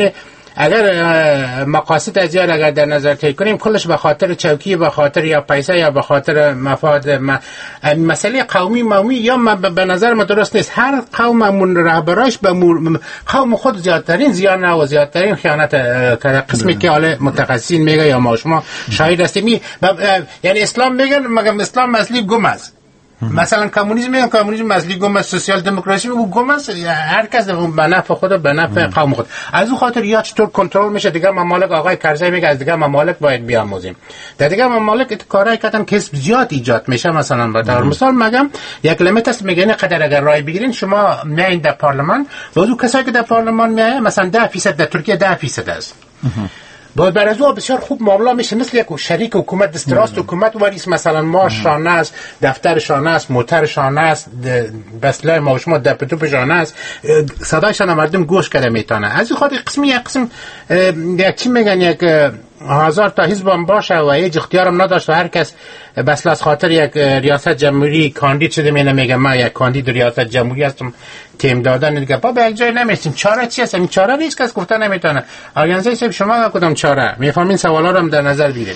اگر مقاصد ازیار اگر در نظر تایی کنیم کلش به خاطر چوکی، به خاطر یا پیسه یا به خاطر مفاد مسئله قومی مومی یا به نظر ما درست نیست. هر قوم من رهبراش به قوم خود زیادترین زیان و زیادترین خیانت کرده. قسمی که حالا متخصصین میگه یا ما شما شاهد هستیم، یعنی اسلام میگن مگم اسلام اصلی گم است. مثلا کمونیسم میگن کمونیسم اصلی گم است، سوسیال دموکراسی میگن گم است. هر کس به نفع خود به نفع قوم خود. از اون خاطر یا چطور کنترل میشه دیگه ممالک. آقای کرزی میگه از دیگه ممالک باید بیاموزیم. در دیگه ممالک کارهای کردن که زیاد ایجاد میشه. مثلا به طور مثال میگم یک لیمیت است، میگن قدر اگر رای بگیرین شما میایین در پارلمان، بعضی کسایی که در پارلمان میایه مثلا 10% در ترکیه 10% است. باید بر از او بسیار خوب معامله میشه، مثل یک شریک حکومت دستراست حکومت واریس. مثلا ماش شانه است، دفتر شانه است، موتر شانه است، بسله ما شما دپتوپ شانه است، صدایشان مردم گوش کرده میتونه. از این خاطر قسم یک چی میگن یک 1000 تا حزب هم باشه و هیچ اختیارم نداشت و هر کس بس از خاطر یک ریاست جمهوری کاندید شده میگه ما یک کاندید ریاست جمهوری هستم تیم دادن دیگه با به یک جای نمیرسیم. چاره چی هست؟ این چاره هیچ کس گفته نمیتونه. آرگانزای صاحب شما کدام چاره میفهمین؟ سوالا رو هم در نظر بگیرید.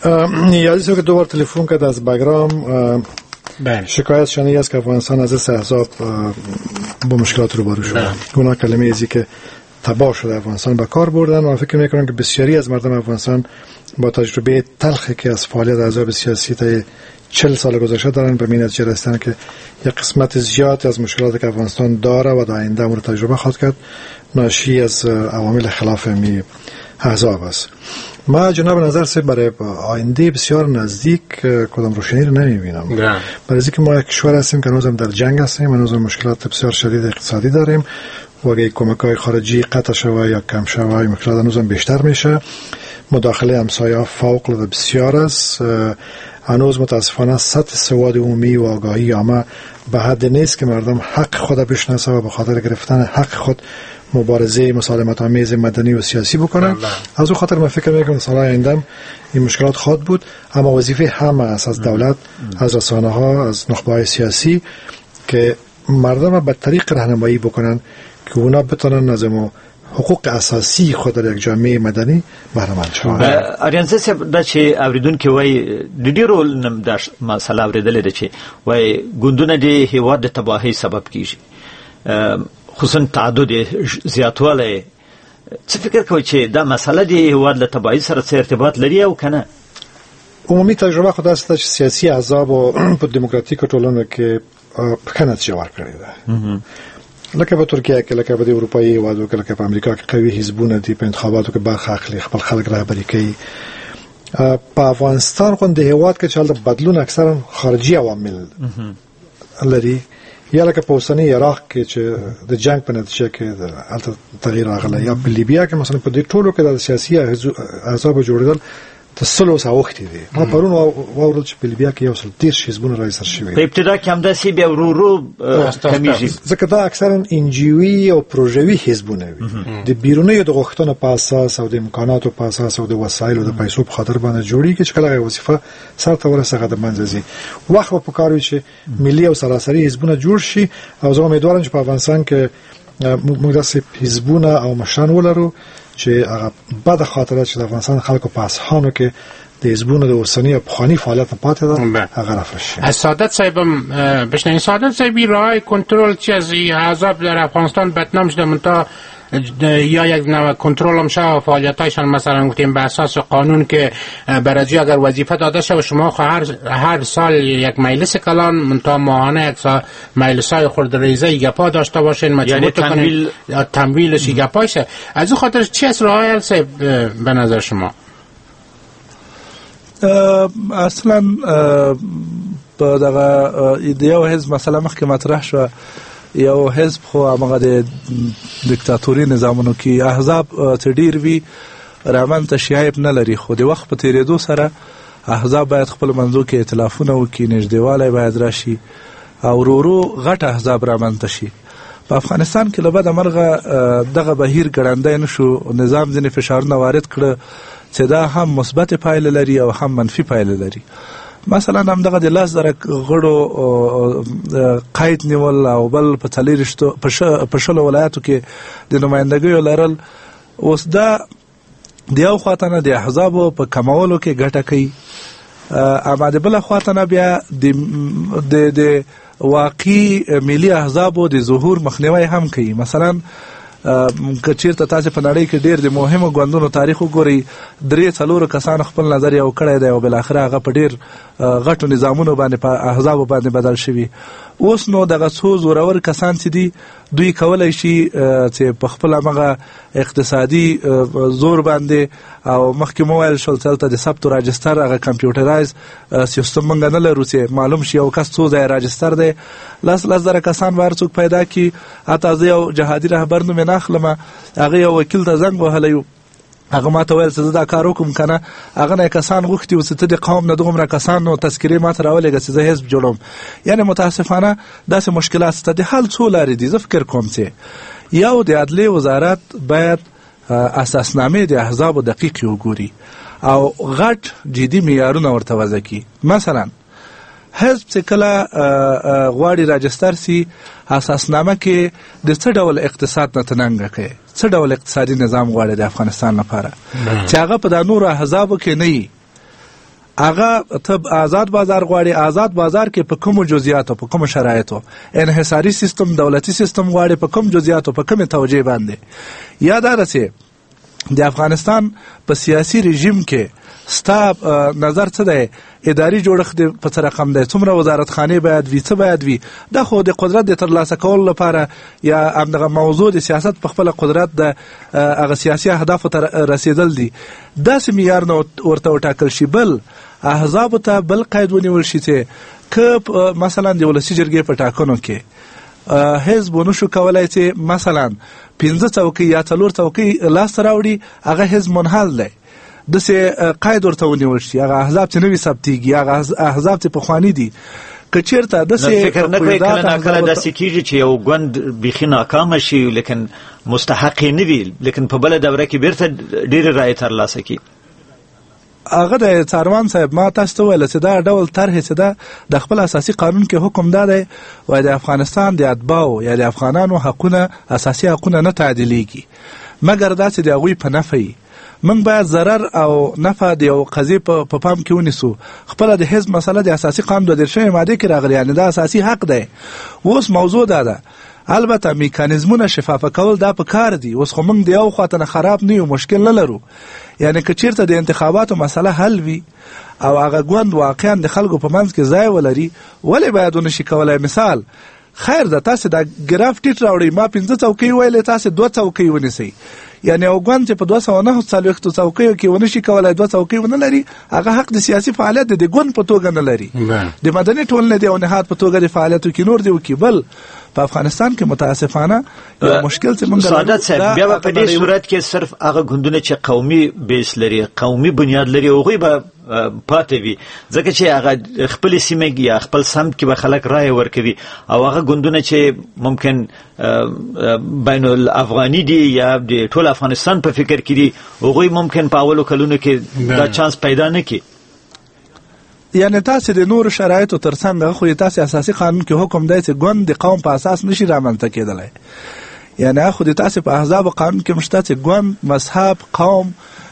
یادی که دوبار تلفن کرد از بگرام شکایت شنی است که افغانستان از سه احزاب با مشکلات روبرو شده. اونا کلمه ازی که تباه شده افغانستان به کار بردن و فکر میکنم که بسیاری از مردم افغانستان با تجربه تلخی که از فعالیت احزاب سیاسی تا 40 سال گذشته دارن به این نتیجه رسیدن که یک قسمت زیاد از مشکلاتی که افغانستان داره و در آینده مورد تجربه خواهد کرد ناشی از عوامل خلاف می احزاب است. ما جناب نظر سے برای آینده بسیار نزدیک کدام روشنی رو نمیبینم. برای اینکه ما یک کشور هستیم که هنوزم در جنگ هستیم، هنوزم مشکلات بسیار شدید اقتصادی داریم و اگه کمک‌های خارجی قطع شود یا کم شود مشکلات هنوزم بیشتر میشه. مداخله همسایه‌ها فوق‌العاده بسیار است. هنوز متاسفانه سطح سواد عمومی و آگاهی عامه به حد نیست که مردم حق خود بشناسه و به خاطر گرفتن حق خود مبارزه مسالمت آمیز مدنی و سیاسی بکنن. از اون خاطر من فکر میکنم سالهای آینده این مشکلات خواهد بود، اما وظیفه همه است، از دولت، از رسانه ها، از نخبه‌های سیاسی که مردم به طریق راهنمایی بکنن که اونا بتونن از حقوق اساسی خود در یک جامعه مدنی بهره مند شوند. اریانزه صاحب دا چې اوریدونکو وای د ډیرو نم د مسله اوریدلې ده چې وای ګوندونه د هیواد د تباهۍ سبب کیږي، خصوصا تعدد زیاتواله. څه فکر کوئ چې دا مسله د هیواد له تباهۍ سره څه ارتباط لري او کنه؟ عمومی تجربه خود است چې سیاسي احزاب په دموکراتیک ټولنو کې ښه نتیجه ورکړې ده. لکه په ترکیه کې، لکه په اروپایي هیوادو کې، لکه په امریکا کې قوي حزبونه دي په انتخاباتو کې برخه اخلي، خپل خلک رهبري کوي. په افغانستان غوندې هیواد کې چې د بدلون اکثرا خارجي عوامل لري، یا لکه په اوسنۍ عراق کې چې د جنگ په نتیجه کې د تغییر راغلی، یا په لیبیا کې مثلا په دې ټولو کې د سیاسي احزاب جوړېدل د سلو ساوختي دي. ما پرون واورل چې په لیبیا کې یو څل 10 حزبونه رئیس شوي په ابتدا کې هم داسې بیا ورو کمیږي، ځکه دا اکثرا انجیوي او پروژوي حزبونه وي د بیرونی د غوښتنو په اساس او د امکاناتو په اساس او د وسایلو د پیسو په خاطر باندې جوړیږي چې کله وظیفه سرته ورسېږي د منځي وخت په کار وي چې ملي او سراسري حزبونه جوړ شي. او زه امیدوارم چې په افغانستان کې موږ داسې حزبونه او مشران ولرو چې هغه بد خاطرات چې د افغانستان خلکو په اصحانو کې د حزبونو د اوسنی او پخوانی فعالیت پاتې ده هغه رفع شي. از سعادت صاحبم بشنوید. سعادت صاحبی راه کنترل چی از احزاب در افغانستان بدنام شده، منتها یا یک نوع کنترل هم شد فعالیتایشان مثلا گفتیم به اساس قانون که برای اگر وظیفه داده شد شما هر سال یک مجلس کلان منتها ماهانه یک مجلسای خردریزه گپا داشته باشین، مجموعه کنین تمویلش گپایشه. از این خاطر چی است راه حل صاحب به نظر شما؟ اصلا په دغه ایدیا او حزب مسله مخکې مطرح شو. یو حزب خو هغه د دیکتاتوري نظامونو کې احزاب ته ډیر وی رامنځته شایب نه لري، خو د وخت په تیریدو سره احزاب باید خپل منځو کې ائتلافونه وکړي، نږدېوالی باید راشي او ورو غټ احزاب رامنځته شي. په افغانستان کې له بده مرغه دغه بهیر ګړندی نشو، نظام ځینې فشارونه وارد کړه چې دا هم مثبت پایله لري او هم منفي پایله لري. مثلا هم دغه د 10,000 غړو قید نیول او بل په 40 ولایاتو کې د نمائندګیو لرل اوس دا د یو خواته نه د احزابو په کمولو کې ګټه کوي، اما د بله خواته نه بیا د واقعي ملي احزابو د ظهور مخنیوی هم کوي. مثلا که چیرته تاسو په نړۍ کې ډېر د مهمو ګوندونو تاریخ وګورئ، 3-4 کسان خپل نظر یو کړی دی او بالاخره هغه په ډېر غټو نظامونو باندې په احزابو باندې بدل شوي. اوس نو دغه څو زورور کسان چې دي دوی کولی شي چې په خپل هغه اقتصادي زور باندې او مخکې مو ویل شول چې هلته د ثبت و راجستر هغه کمپیوټرایز سیستم موږ نه لرو چې معلوم شي یو کس څو ځایه راجستر دی. 10,000 کسان به هر څوک پیدا کړي. حتی زه یو جهادي رهبر نوم یې نه اخلم، هغه یو وکیل ته زنګ وهلی و، هغه ما ته ویل چې زه دا کار وکړم که نه. هغه نه کسان غوښتي و چې ته د قوم نه دومره کسانو تذکرې ما ته راولېږه چې زه حزب جوړوم. یعنې متاسفانه داسې مشکلات شته. د حل څو لارې دي. زه فکر کوم چې یو د عدلیې وزارت باید اساسنامې د احزابو دقیقې وګوري او غټ جدي معیارونه ورته وضع کړي. مثلا حزب چې کله غواړي راجستر سي، اساسنامه کې د څه ډول اقتصاد نه تننګه کوي، څه ډول اقتصادي نظام غواړي د افغانستان لپاره چې هغه په د نورو احزابو کې نه وي. هغه ته آزاد بازار غواړي. آزاد بازار کې په کومو جزئیاتو، په کومو شرایطو، انحصاري سیستم، دولتي سیستم غواړي، په کوم جزئیاتو، په کومې توجیه باندې. یا دا چې د افغانستان په سیاسي رژیم کې ستا نظر څه دی، اداري جوړښت په څه رقم دی، څومره وزارتخانې باید وي، څه باید وي. دا خو د قدرت د ترلاسه کولو لپاره یا همدغه موضوع د سیاست په خپله قدرت د هغه سیاسي اهدافو ته رسېدل دي. داسې معیار نه ورته وټاکل شي. بل احزابو ته بل قید ونیول شي چې که مثلا د ولسي جرګې په ټاکنو کې حزب ونه شو کولی چې مثلا 15 څوکۍ یا 4 څوکۍ لاسته راوړي، هغه حزب منحل دی. داسې قید ورته ونیول شي. هغه احزاب چې نوي ثبتېږي، هغه احزاب چې پخواني دي، که چېرته داسې فکر نه کوي کله ناکله داسې کېږي چې یو ګوند بیخي ناکامه شي لیکن مستحق یې نه وي، لیکن په بله دوره کې بیرته ډېرې رایې ترلاسه کړي. هغه د څاروان صاحب ما تاسو ته ویل چې دا ډول طرح چې ده د خپل اساسي قانون کې حکم دا دی وایي د افغانستان د اتباعو یا د افغانانو حقونه، اساسي حقونه نه تعدیلیږي مګر دا چې د هغوی په نفع وي. موږ باید ضرر او نفع د یو قضیې په پام کې ونیسو. خپله د حزب مسله د اساسي قانون 32 ماده کې راغلی، یعنې دا اساسي حق دی. اوس موضوع دا ده، البته میکانیزمونه شفافه کول دا په کار دي. اوس خو موږ د یو خواته نه خراب نه یو، مشکل نه لرو. یعنې که چېرته د انتخاباتو مسله حل وي او هغه ګوند واقعا د خلکو په منځ کې ځای ولري، ولې باید ونه شي کولی؟ مثال خیر ده، تاسې دا ګراف ټیټ راوړئ، ما 15 څوکۍ ویلې، تاسې 2 څوکۍ ونیسئ. یعنې یو ګوند چې په 249 څوکیو کې ونه شي کولی 2 څوکۍ ونه لري، هغه حق د سیاسي فعالیت د ګوند په توګه نه لري، د مدني ټولنې د یو نهاد په توګه د فعالیتو کې نور دی وکړي. بل په افغانستان کې متاسفانه یو مشکل چې موږ سعادت صاحب بیا په دې صورت کې صرف هغه ګوندونه چې قومي بیس لري، قومي بنیاد لري، هغوی به پاتې وي، ځکه چې هغه خپل سیمه یا خپل سمت کې به خلک رایه ورکوي، او هغه ګوندونه چې ممکن بین الافغاني دي یا د ټول افغانستان په فکر کې دي، هغوی ممکن په اولو کلونو کې دا چانس پیدا نه کړي. یعنی تاسې د نور شرایطو ترڅنګ خو تاسې اساسي قانون کې حکم دی چې ګوند د قوم په اساس نشي رامنځته کېدلی. یعنی خو د تاسې په احزاب قانون کې مشته چې ګوند، مذهب، قوم،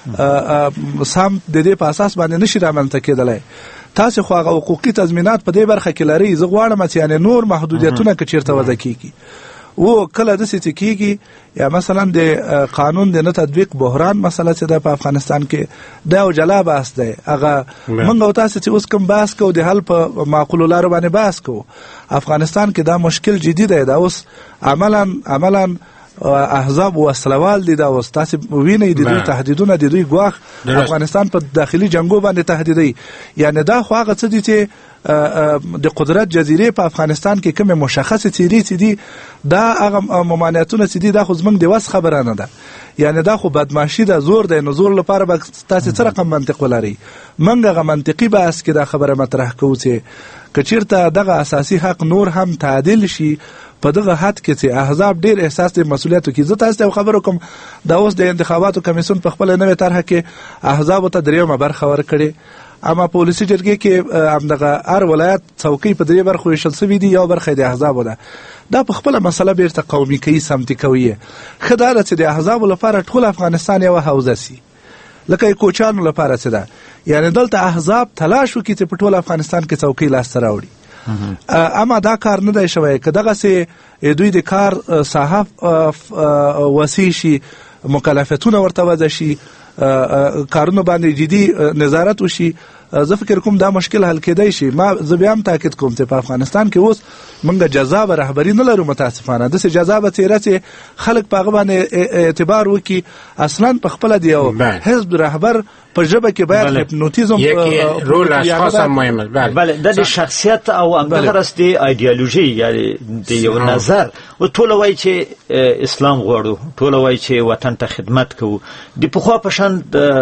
سمت د دې په اساس باندې نشي رامنځته کېدلی. تاسې خو هغه حقوقي تضمینات په دې برخه کې لرئ. زه غواړم چې یعنې نور محدودیتونه که چېرته وضع کېږي و کله داسې چې کېږي، یا مثلا د قانون د نه تطبیق بحران مسله چې ده په افغانستان کې، دا یو جلا بحث دی. هغه موږ او تاسې چې اوس کوم بحث کوو د حل په معقولو لارو باندې بحث کوو. افغانستان کې دا مشکل جدي دی. دا اوس عملا احزاب وسلوال دي. دا اوس تاسې وینئ د دوی تهدیدونه، د دوی ګواښ افغانستان په داخلي جنګو باندې تهدیدوي. یعنې دا خو هغه څه دي چې د قدرت جزیرې په افغانستان کې کومې مشخصې څیرې چې دي، دا هغه ممانعتونه چې دي، دا خو زموږ د وس خبره نه ده. یعنې دا خو بدماشي ده، زور دی. نو زور لپاره به تاسې څه رقم منطق ولرئ؟ موږ هغه منطقي بحث کې دا خبره مطرح کوو چې که چېرته دغه اساسي حق نور هم تعدیل شي په دغه حد کې چې احزاب ډېر احساس د مسؤلیتو کې. زه تاسو ته خبر کوم، دا اوس د انتخاباتو کمیسیون په خپل نوې طرحه کې احزابو ته 3 برخه ورکړې. اما پولیسي جرګې کې همدغه هر ولایت څوکۍ په درې برخو ویشل سوي دي، یو برخه د احزابو ده. دا په خپله مسله بیرته قومي کوي، سمتي کوي. ښه دا ده چې د احزابو لپاره ټول افغانستان یوه حوزه سي، لکه کوچیانو لپاره څه ده، یعنې دلته احزاب تلاش وکړي چې په ټول افغانستان کې څوکۍ لاسته راوړي. اما دا کار نه دی شوی. که دغسې دوی د کار ساحه وسیع شي، مکلفتونه ورته وضع شي، کارونو باندې جدي نظارت وشي، زه فکر کوم دا مشکل حل کېدای شي. زه بیا هم تاکید کوم چې په افغانستان کې اوس موږ جذابه رهبري نه لرو، متاسفانه. داسې جذابه څېره چې خلک په هغه باندې اعتبار وکړي. اصلا په خپله د یو حزب رهبر په ژبه کې باید هپنوتیزم رول اشخاص هم مهم است. بله د شخصیت او همدغه د ایدئولوژي، یعنی د یو نظر. ټول وایي چې اسلام غواړو، ټول وایي چې وطن ته خدمت کوو. د پخوا په شان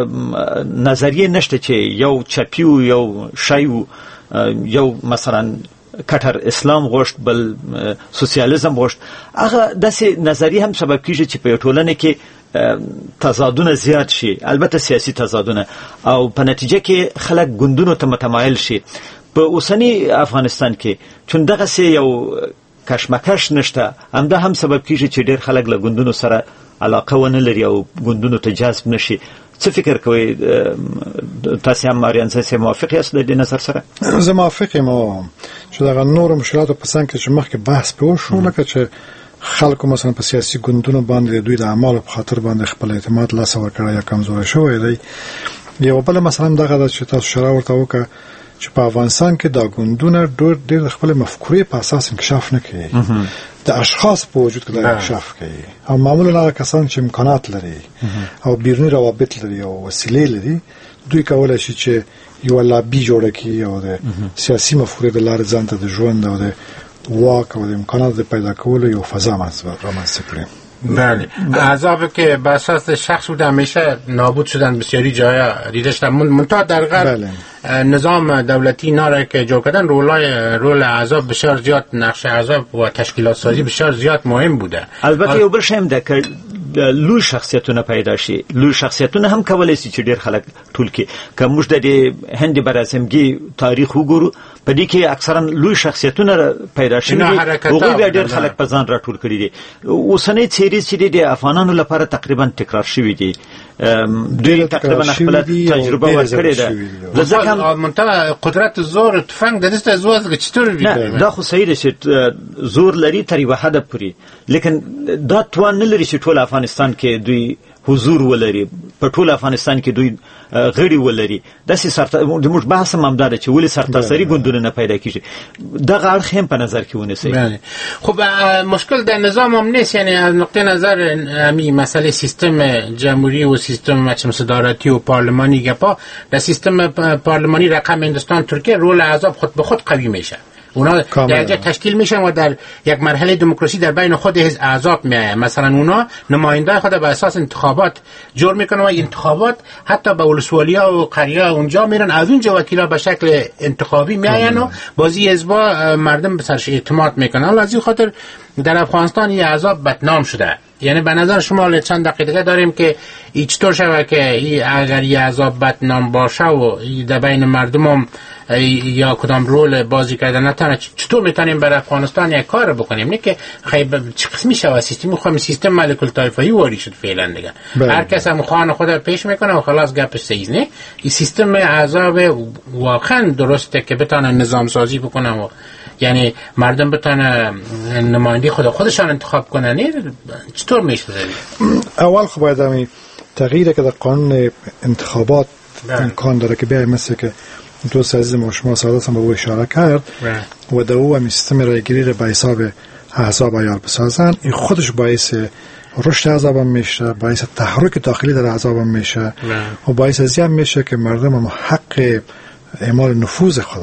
نظریه نشته چې یو چپیو، یو شیو، یو مثلا کټر اسلام غوښت، بل سوسیالیزم غوښت. هغه داسې نظریه هم سبب کیږي چې په ټولنه کې تضادونه زیات شي، البته سیاسي تضادونه، او په نتیجه کې خلک ګوندونو ته متمایل شي. په اوسنی افغانستان کې چون دغسې یو کشمکش نشته، همدا هم سبب کیږي چې ډېر خلک له ګوندونو سره علاقه ونه لري او ګوندونو ته جذب نشي. څه فکر کوئ؟ تاسې هم آریان صاحب موافق یاست د دې نظر سره؟ زه موافق یم چې دغه نورو مشکلاتو په څنګ کې چې مخکې بحث پرې وشو، لکه چې خلکو مثلا په سیاسي ګوندونو باندې دوی د اعمالو په خاطر باندې خپل اعتماد لاسه ورکړی یا کمزوری شوی دی. یوه بله مثلا دغه ده چې تاسو اشاره ورته وکړه چې په افغانستان کې دا ګوندونه ډېر د خپلې مفکورې په اساس انکشاف نه کوي، د اشخاص په وجود کې دا انکشاف کوي. او معمولا هغه کسان چې امکانات لري او بیروني روابط لري او وسیلې لري، دوی کولی شي چې یوه لابي جوړه کړي او د سیاسي مفکورې د لارې ځان ته د ژوند او د واک او د امکاناتو د پیدا کولو یو فضا رامنځته کړي. بله، احزاب که به اساس شخص بوده همیشه نابود شدن، بسیاری جایا دیده شدن. منتها در غرب نظام دولتی ناره که جور کردن رول احزاب بسیار زیاد، نقش احزاب و تشکیلات سازی بسیار زیاد مهم بوده. البته یو بل شی هم ده که لوی شخصیتونه پیدا شي. لوی شخصیتونه هم کولای شي چې ډېر خلک ټول کې. که موږ د هند براعظمګي تاریخ وګورو، په دې کې اکثرا لوی شخصیتونه پیدا شوي دي، هغوی بیا ډېر خلک په ځان راټول کړي دي. اوسنۍ څېرې چې دي د افغانانو لپاره تقریبا تکرار شوي دي. دوی تقریبا خپله تجربه ورکړې ده. ځکه منتها قدرت زور تفنګ د دې زور چطور نه، دا خو صحیح ده چې زور لري تر یوه حده پورې، لیکن دا توان نه لري چې ټول افغانستان کې دوی حضور ولري، په ټول افغانستان کې دوی غړي ولري. داسې زموږ بحث هم همدا ده چې ولې سرتاسري ګوندونه نه پیدا کېږي. دغه اړخ هم په نظر کې ونیسئ. خب مشکل در نظام هم نیست، یعنی از نقطه نظر همین مسئله سیستم جمهوری و سیستم صدارتی و پارلمانی گپا، در سیستم پارلمانی رقم هندوستان ترکیه رول احزاب خود به خود قوی میشه. اونا درجه تشکیل میشن و در یک مرحله دموکراسی در بین خود احزاب میآیند. مثلا اونا نماینده خود به اساس انتخابات جور میکنن و انتخابات حتی به ولسوالی‌ها و قریه اونجا میرن، از اونجا وکیلا به شکل انتخابی میآیند و بازی حزبا مردم به سرش اعتماد میکنن. حالا از این خاطر در افغانستان این احزاب بدنام شده. یعنی به نظر شما چند دقیقه داریم که چطور شود که اگر یه احزاب بدنام باشه و در بین مردم هم یا کدام رول بازی کردن نتونه، چطور میتونیم برای افغانستان یک کار بکنیم؟ نه که خیلی چه قسمی شود سیستم. میخوایم سیستم ملک الطایفه‌ای واری شد فعلا دیگه. هر کس هم خواهان خود رو پیش میکنه و خلاص گپش سیز. نه، این سیستم احزاب واقعا درسته که بتونن نظام سازی بکنن و یعنی مردم بتونن نماینده خودشان انتخاب کنن. چطور میشه؟ اول خب باید همین تغییری که در قانون انتخابات امکان داره که بیای مثل که دوست عزیز ما شما سعادت هم به او اشاره کرد و در او هم سیستم رایگیری رو به حساب احزاب عیار بسازن. این خودش باعث رشد احزاب هم میشه، باعث تحرک داخلی در احزاب هم میشه و باعث از این میشه که مردم هم حق اعمال نفوذ خود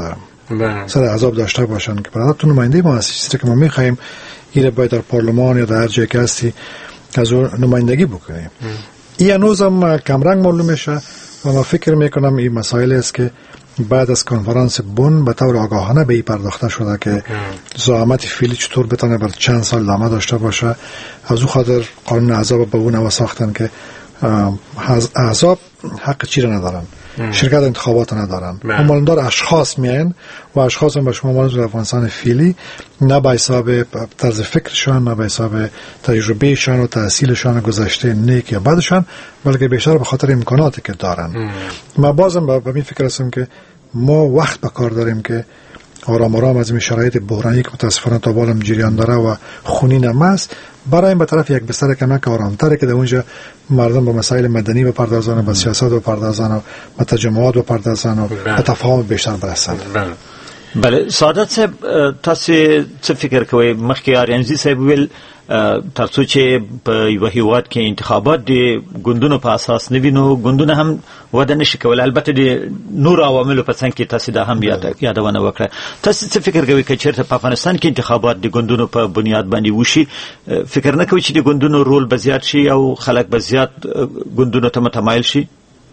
سر احزاب داشته باشن که برای تو نماینده ما هستی، چیزی که ما میخوایم این باید در پارلمان یا در هر جایی که هستی از اون نمایندگی بکنیم. این هنوز هم کمرنگ معلوم میشه و ما فکر میکنم این مسائل است که بعد از کنفرانس بن به طور آگاهانه به این پرداخته شده که زعامت فعلی چطور بتونه بر چند سال ادامه داشته باشه. از اون خاطر قانون احزاب به اون نوع ساختن که احزاب حق چی را ندارن، شرکت انتخابات ندارن. مالندار اشخاص میان و اشخاص هم به شما معلوم در افغانستان فعلی نه به حساب طرز فکرشان، نه به حساب تجربهشان و تحصیلشان گذشته نیک یا بدشان، بلکه بیشتر به خاطر امکاناتی که دارن. ما بازم به این فکر هستم که ما وقت به کار داریم که آرام آرام از این شرایط بحرانی که متاسفانه تا بالم جریان داره و خونین هم است، برای به طرف یک بستر کمک آرامتره که در اونجا مردم به مسائل مدنی بپردازن و به سیاست بپردازن و به تجمعات بپردازن و به تفاهم بیشتر برسن. بله سعادت صاحب تاسو څه فکر کوئ؟ مخکې آریانزي صاحب ویل ترڅو چې په یو هیواد کې انتخابات د ګوندونو په اساس نه وي نو ګوندونه هم وده نشي کولی. البته د نور عواملو په څنګ کې تاسو دا هم یادونه وکړه. تاسو څه فکر کوئ که چېرته په افغانستان کې انتخابات د ګوندونو په بنیاد باندې وشي، فکر نه کوئ چې د ګوندونو رول به زیات شي او خلک به زیات ګوندونو ته متمایل شي؟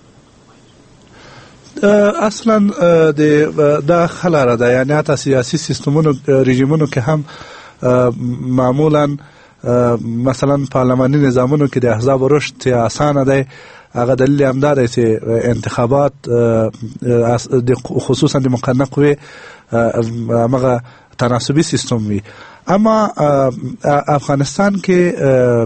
اصلا دا خلاره ده، یعنی حتی سیاسی سیستمونو رژیمونو که هم معمولا مثلا پارلمانی نظامونو کې د احزاب رشد آسانه دی، هغه دلیل هم دا دی چې انتخابات خصوصا د مقننه قوې هغه تناسبي سیستم وي. اما افغانستان کې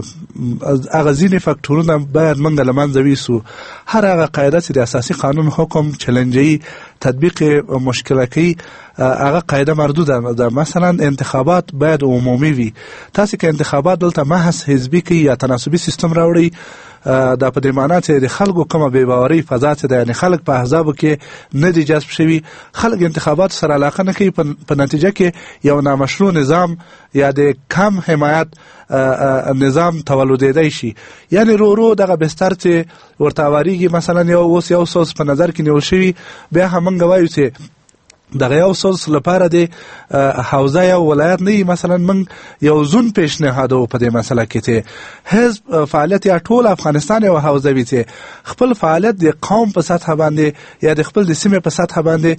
هغه ځینې فاکتورونه باید موږ له منځه ویسو. هر هغه قاعده چې د اساسي قانون حکم چلنجوي تطبیق مشکله کوي هغه قاعده مردوده ده. مثلا انتخابات باید عمومي وي. تاسو که انتخابات دلته محض حزبي کوي یا تناسبي سیستم راوړي، دا په دې معنا چې د خلکو کومه بې باوري فضا چې ده، یعنی خلک په احزابو کې نه دي جذب شوي، خلک انتخابات سره علاقه نه کوي، په نتیجه کې یو نامشروع نظام یا د کم حمایت نظام تولدیدای شي. یعنی رو دغه بستر چې ورته واریږي مثلا یو سوس په نظر کې نیول شوي، بیا هم موږ وایو چې دغه یو سوس لپاره د حوزه یا ولایت نه، مثلا من یو زون پیشنهادو په دې مسله کې ته حزب فعالیت یا ټول افغانستان یو حوزه وي چې خپل فعالیت د قوم په سطح باندې یا د خپل د سیمې په سطح باندې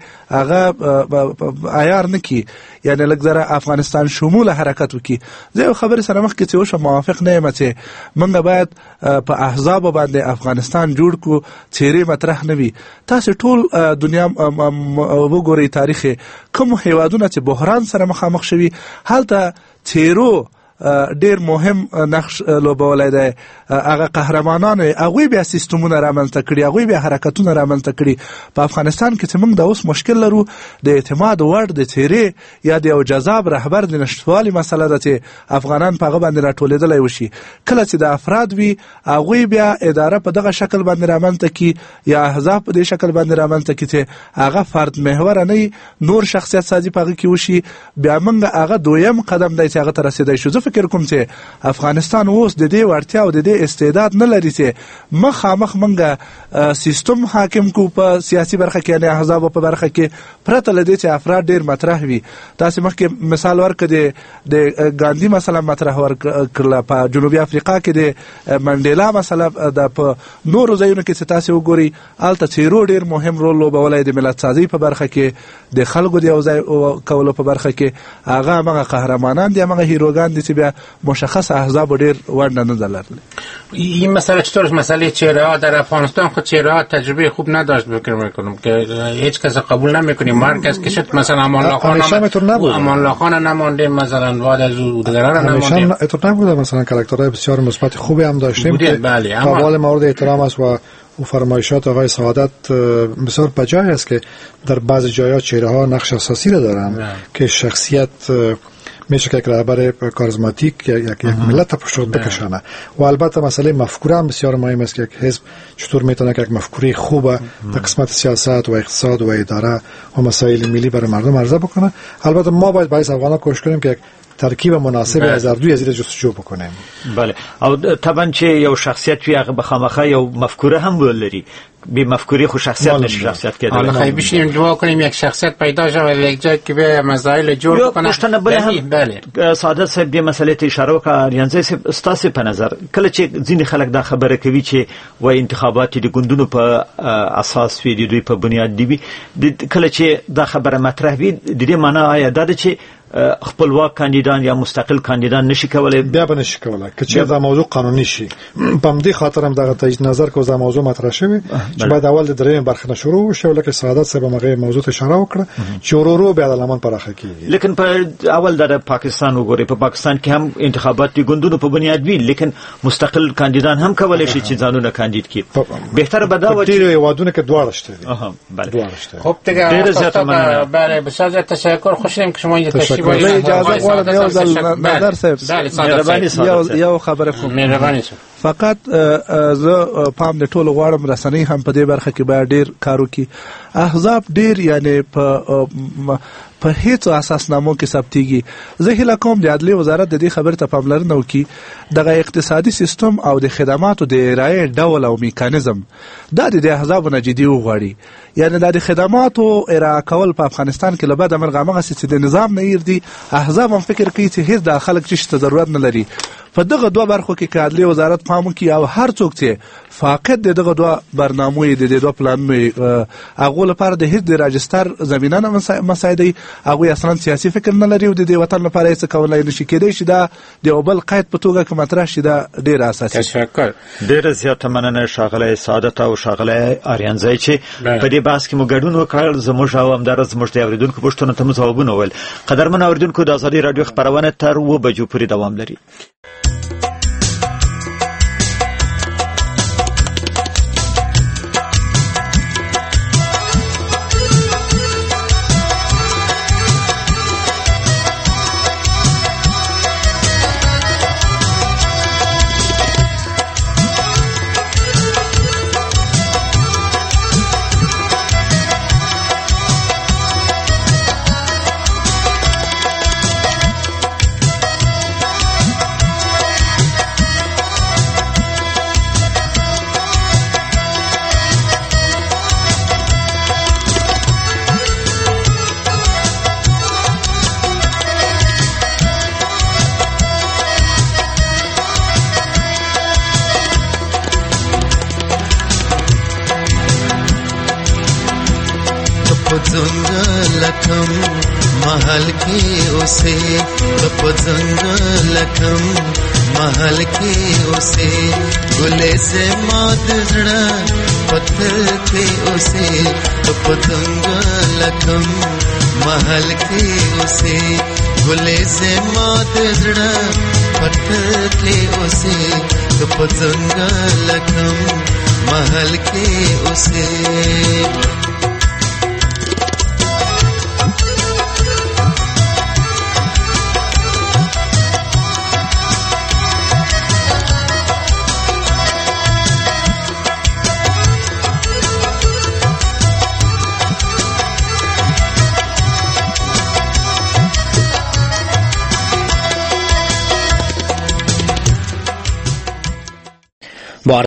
هغه عیار نه کی، یعنی لږ افغانستان شمول حرکت وکي. زه یو خبر سره مخکې چې وشم موافق نه یم چې موږ باید په احزاب باندې افغانستان جوړ کو، چیرې مطرح نه وي. تاسو ټول دنیا وګورئ تاریخ کوم هیوادونه چې بحران سره مخامخ شوي، هلته تیرو ډیر مهم نقش لوبولی دی. هغه قهرمانان هغوی بیا سیستمونه رامنځته کړي، هغوی بیا حرکتونه رامنځته کړي. په افغانستان کې چې موږ د اوس مشکل لرو د اعتماد وړ د تیرې یا د یو جذاب رهبر د نشتوالي مسله ده چې افغانان په هغه باندې راټولېدلی وشي. کله چې د افراد وي هغوی بیا اداره په دغه شکل باندې رامنځته کړي یا احزاب په دې شکل باندې رامنځته کړي چې هغه فرد محوره نه نور شخصیت سازي په هغه کې وشي، بیا موږ هغه دویم قدم دی چې هغه ته رسېدی شو. فکر کوم چې افغانستان اوس د دې وړتیا او د دې استعداد نه لري چې مخامخ منګه سیستم حاکم کو په سیاسي برخه کې، یعنی احزاب په برخه کې، پرته له دې چې افراد ډیر مطرح وي. تاسو مخکې مثال ورکړئ د ګاندھی مثلا مطرح ورکړل، په جنوبي افریقا کې د منډیلا مثلا د په نورو ځایونو کې چې تاسو وګورئ الته چیرو ډیر مهم رول لوبولی د ملت سازي په برخه کې، د خلکو د یو ځای کولو په برخه کې. هغه هغه قهرمانان دي، هغه هیروګان دي چې بیا مشخص احزاب ډیر ونده نه دلرلی. این مسئله چطور؟ مسئله چهره ها در افغانستان خود چهره ها تجربه خوب نداشت. بکر میکنم که هیچ کس قبول نمیکنیم. مرکز که شد مثلا امان الله خان نمانده، مثلا بعد از او دیگران نمانده. همیشه اینطور نبوده. مثلا کاراکترهای بسیار مثبت خوبی هم داشتیم که قابل مورد احترام است و فرمایشات آقای سعادت بسیار بجای است که در بعض جاها چهره ها نقش اساسی را دارن که شخصیت میشه که یک رهبر کاریزماتیک یک ملت پشت بکشانه. و البته مسئله مفکوره هم بسیار مهم است که یک حزب چطور میتونه که یک مفکوره خوبه در قسمت سیاست و اقتصاد و اداره و مسائل ملی برای مردم عرضه بکنه. البته ما باید برای افغانان کوشش کنیم که یک ترکیب مناسب از هر دوی از این جستجو بکنیم. بله. او طبعا چې یو شخصیت وي هغه بخامخه یو مفکوره هم ولري. بی مفکوری خو شخصیت نشه شخصیت کېدل. حالا خیلی بشینیم دعا کنیم یک شخصیت پیدا شه یک جای که به مسائل جور کنه. پښتنه بله سعادت صاحب دې مسلې ته اشاره وکړه. ریانځي صاحب ستاسو په نظر کله چې ځینې خلک دا خبره کوي چې وای انتخابات د ګوندونو په اساس وي د دوی په بنیاد دی، کله چې دا خبره مطرح وي د دې معنی آیا دا ده چې خپلواک کاندیدان یا مستقل کاندیدان نشي کولای؟ بیا به نشي کولای چې دا موضوع قانوني شي. په دې خاطر هم دغه تجدید نظر کو دا موضوع مطرح شوی چې باید اول د درېم برخه نه شروع وشي، ولکه سعادت صاحب هغه موضوع ته اشاره وکړه چې ورو بیا د لمن پراخه کیږي. لیکن په اول د پاکستان وګورئ، په پاکستان کې هم انتخابات دي ګوندونو په بنیاد وی، لیکن مستقل کاندیدان هم کولای شي چې ځانونه کاندید کړي. بهتره به دا و چې وادونه کې دواړه شته. بله دواړه شته. خب دیگه بله بسیار زیاد تشکر. خوشحالم که شما اینجا تشریف آوردید. اجازه غواړم یو ځل نظر صاحب یو خبره کوم. مهرباني شو. فقط زه پام د ټولو غواړم رسنۍ هم په دې برخه کې باید ډیر کار وکړي. احزاب ډیر یعنی په هیڅ اساسنامو کې ثبتېږي. زه هیله کوم د عدلیې وزارت د دې خبرې ته پاملرنه وکړي، دغه اقتصادي سیستم او د خدماتو د ارائې ډول او میکانیزم دا د احزابو نه جدي وغواړي. یعنی دا د خدماتو ارائه کول په افغانستان کې له بده مرغه همغسې چې د نظام نه يردي، احزاب هم فکر کوي چې هیڅ د خلک چې ضرورت نه لري. په دغه دوه برخو کې عدلیې وزارت پام وکړي او هر څوک چې فاقد دغه دوه برنامو د دوه پلانونو هغه لپاره د هیڅ د راجستر زمينه نه مساعدي، هغه اصلا سیاسي فکر نه لري او د وطن لپاره څه کولای نشي کېدای چې دا د بل قید په توګه کوم مطرح شي. دا ډیر اساسي. تشکر. ډیر زیاته مننه شاغله سعادت او شاغله اریانځای چې په دې بحث کې مو ګډون وکړ. زموږ او همدار زموږ د اوریدونکو پوښتنو ته ځوابونه ول. قدرمن اوریدونکو د آزادي رادیو خبرونه تر 2 بجو پورې دوام لري. लखम महल के उसे लखम महल के उसे गुले से मात जड़ा पत्थर के उसे लखम महल के उसे गुले से मात जड़ा पत्थर के उसे लखम महल के उसे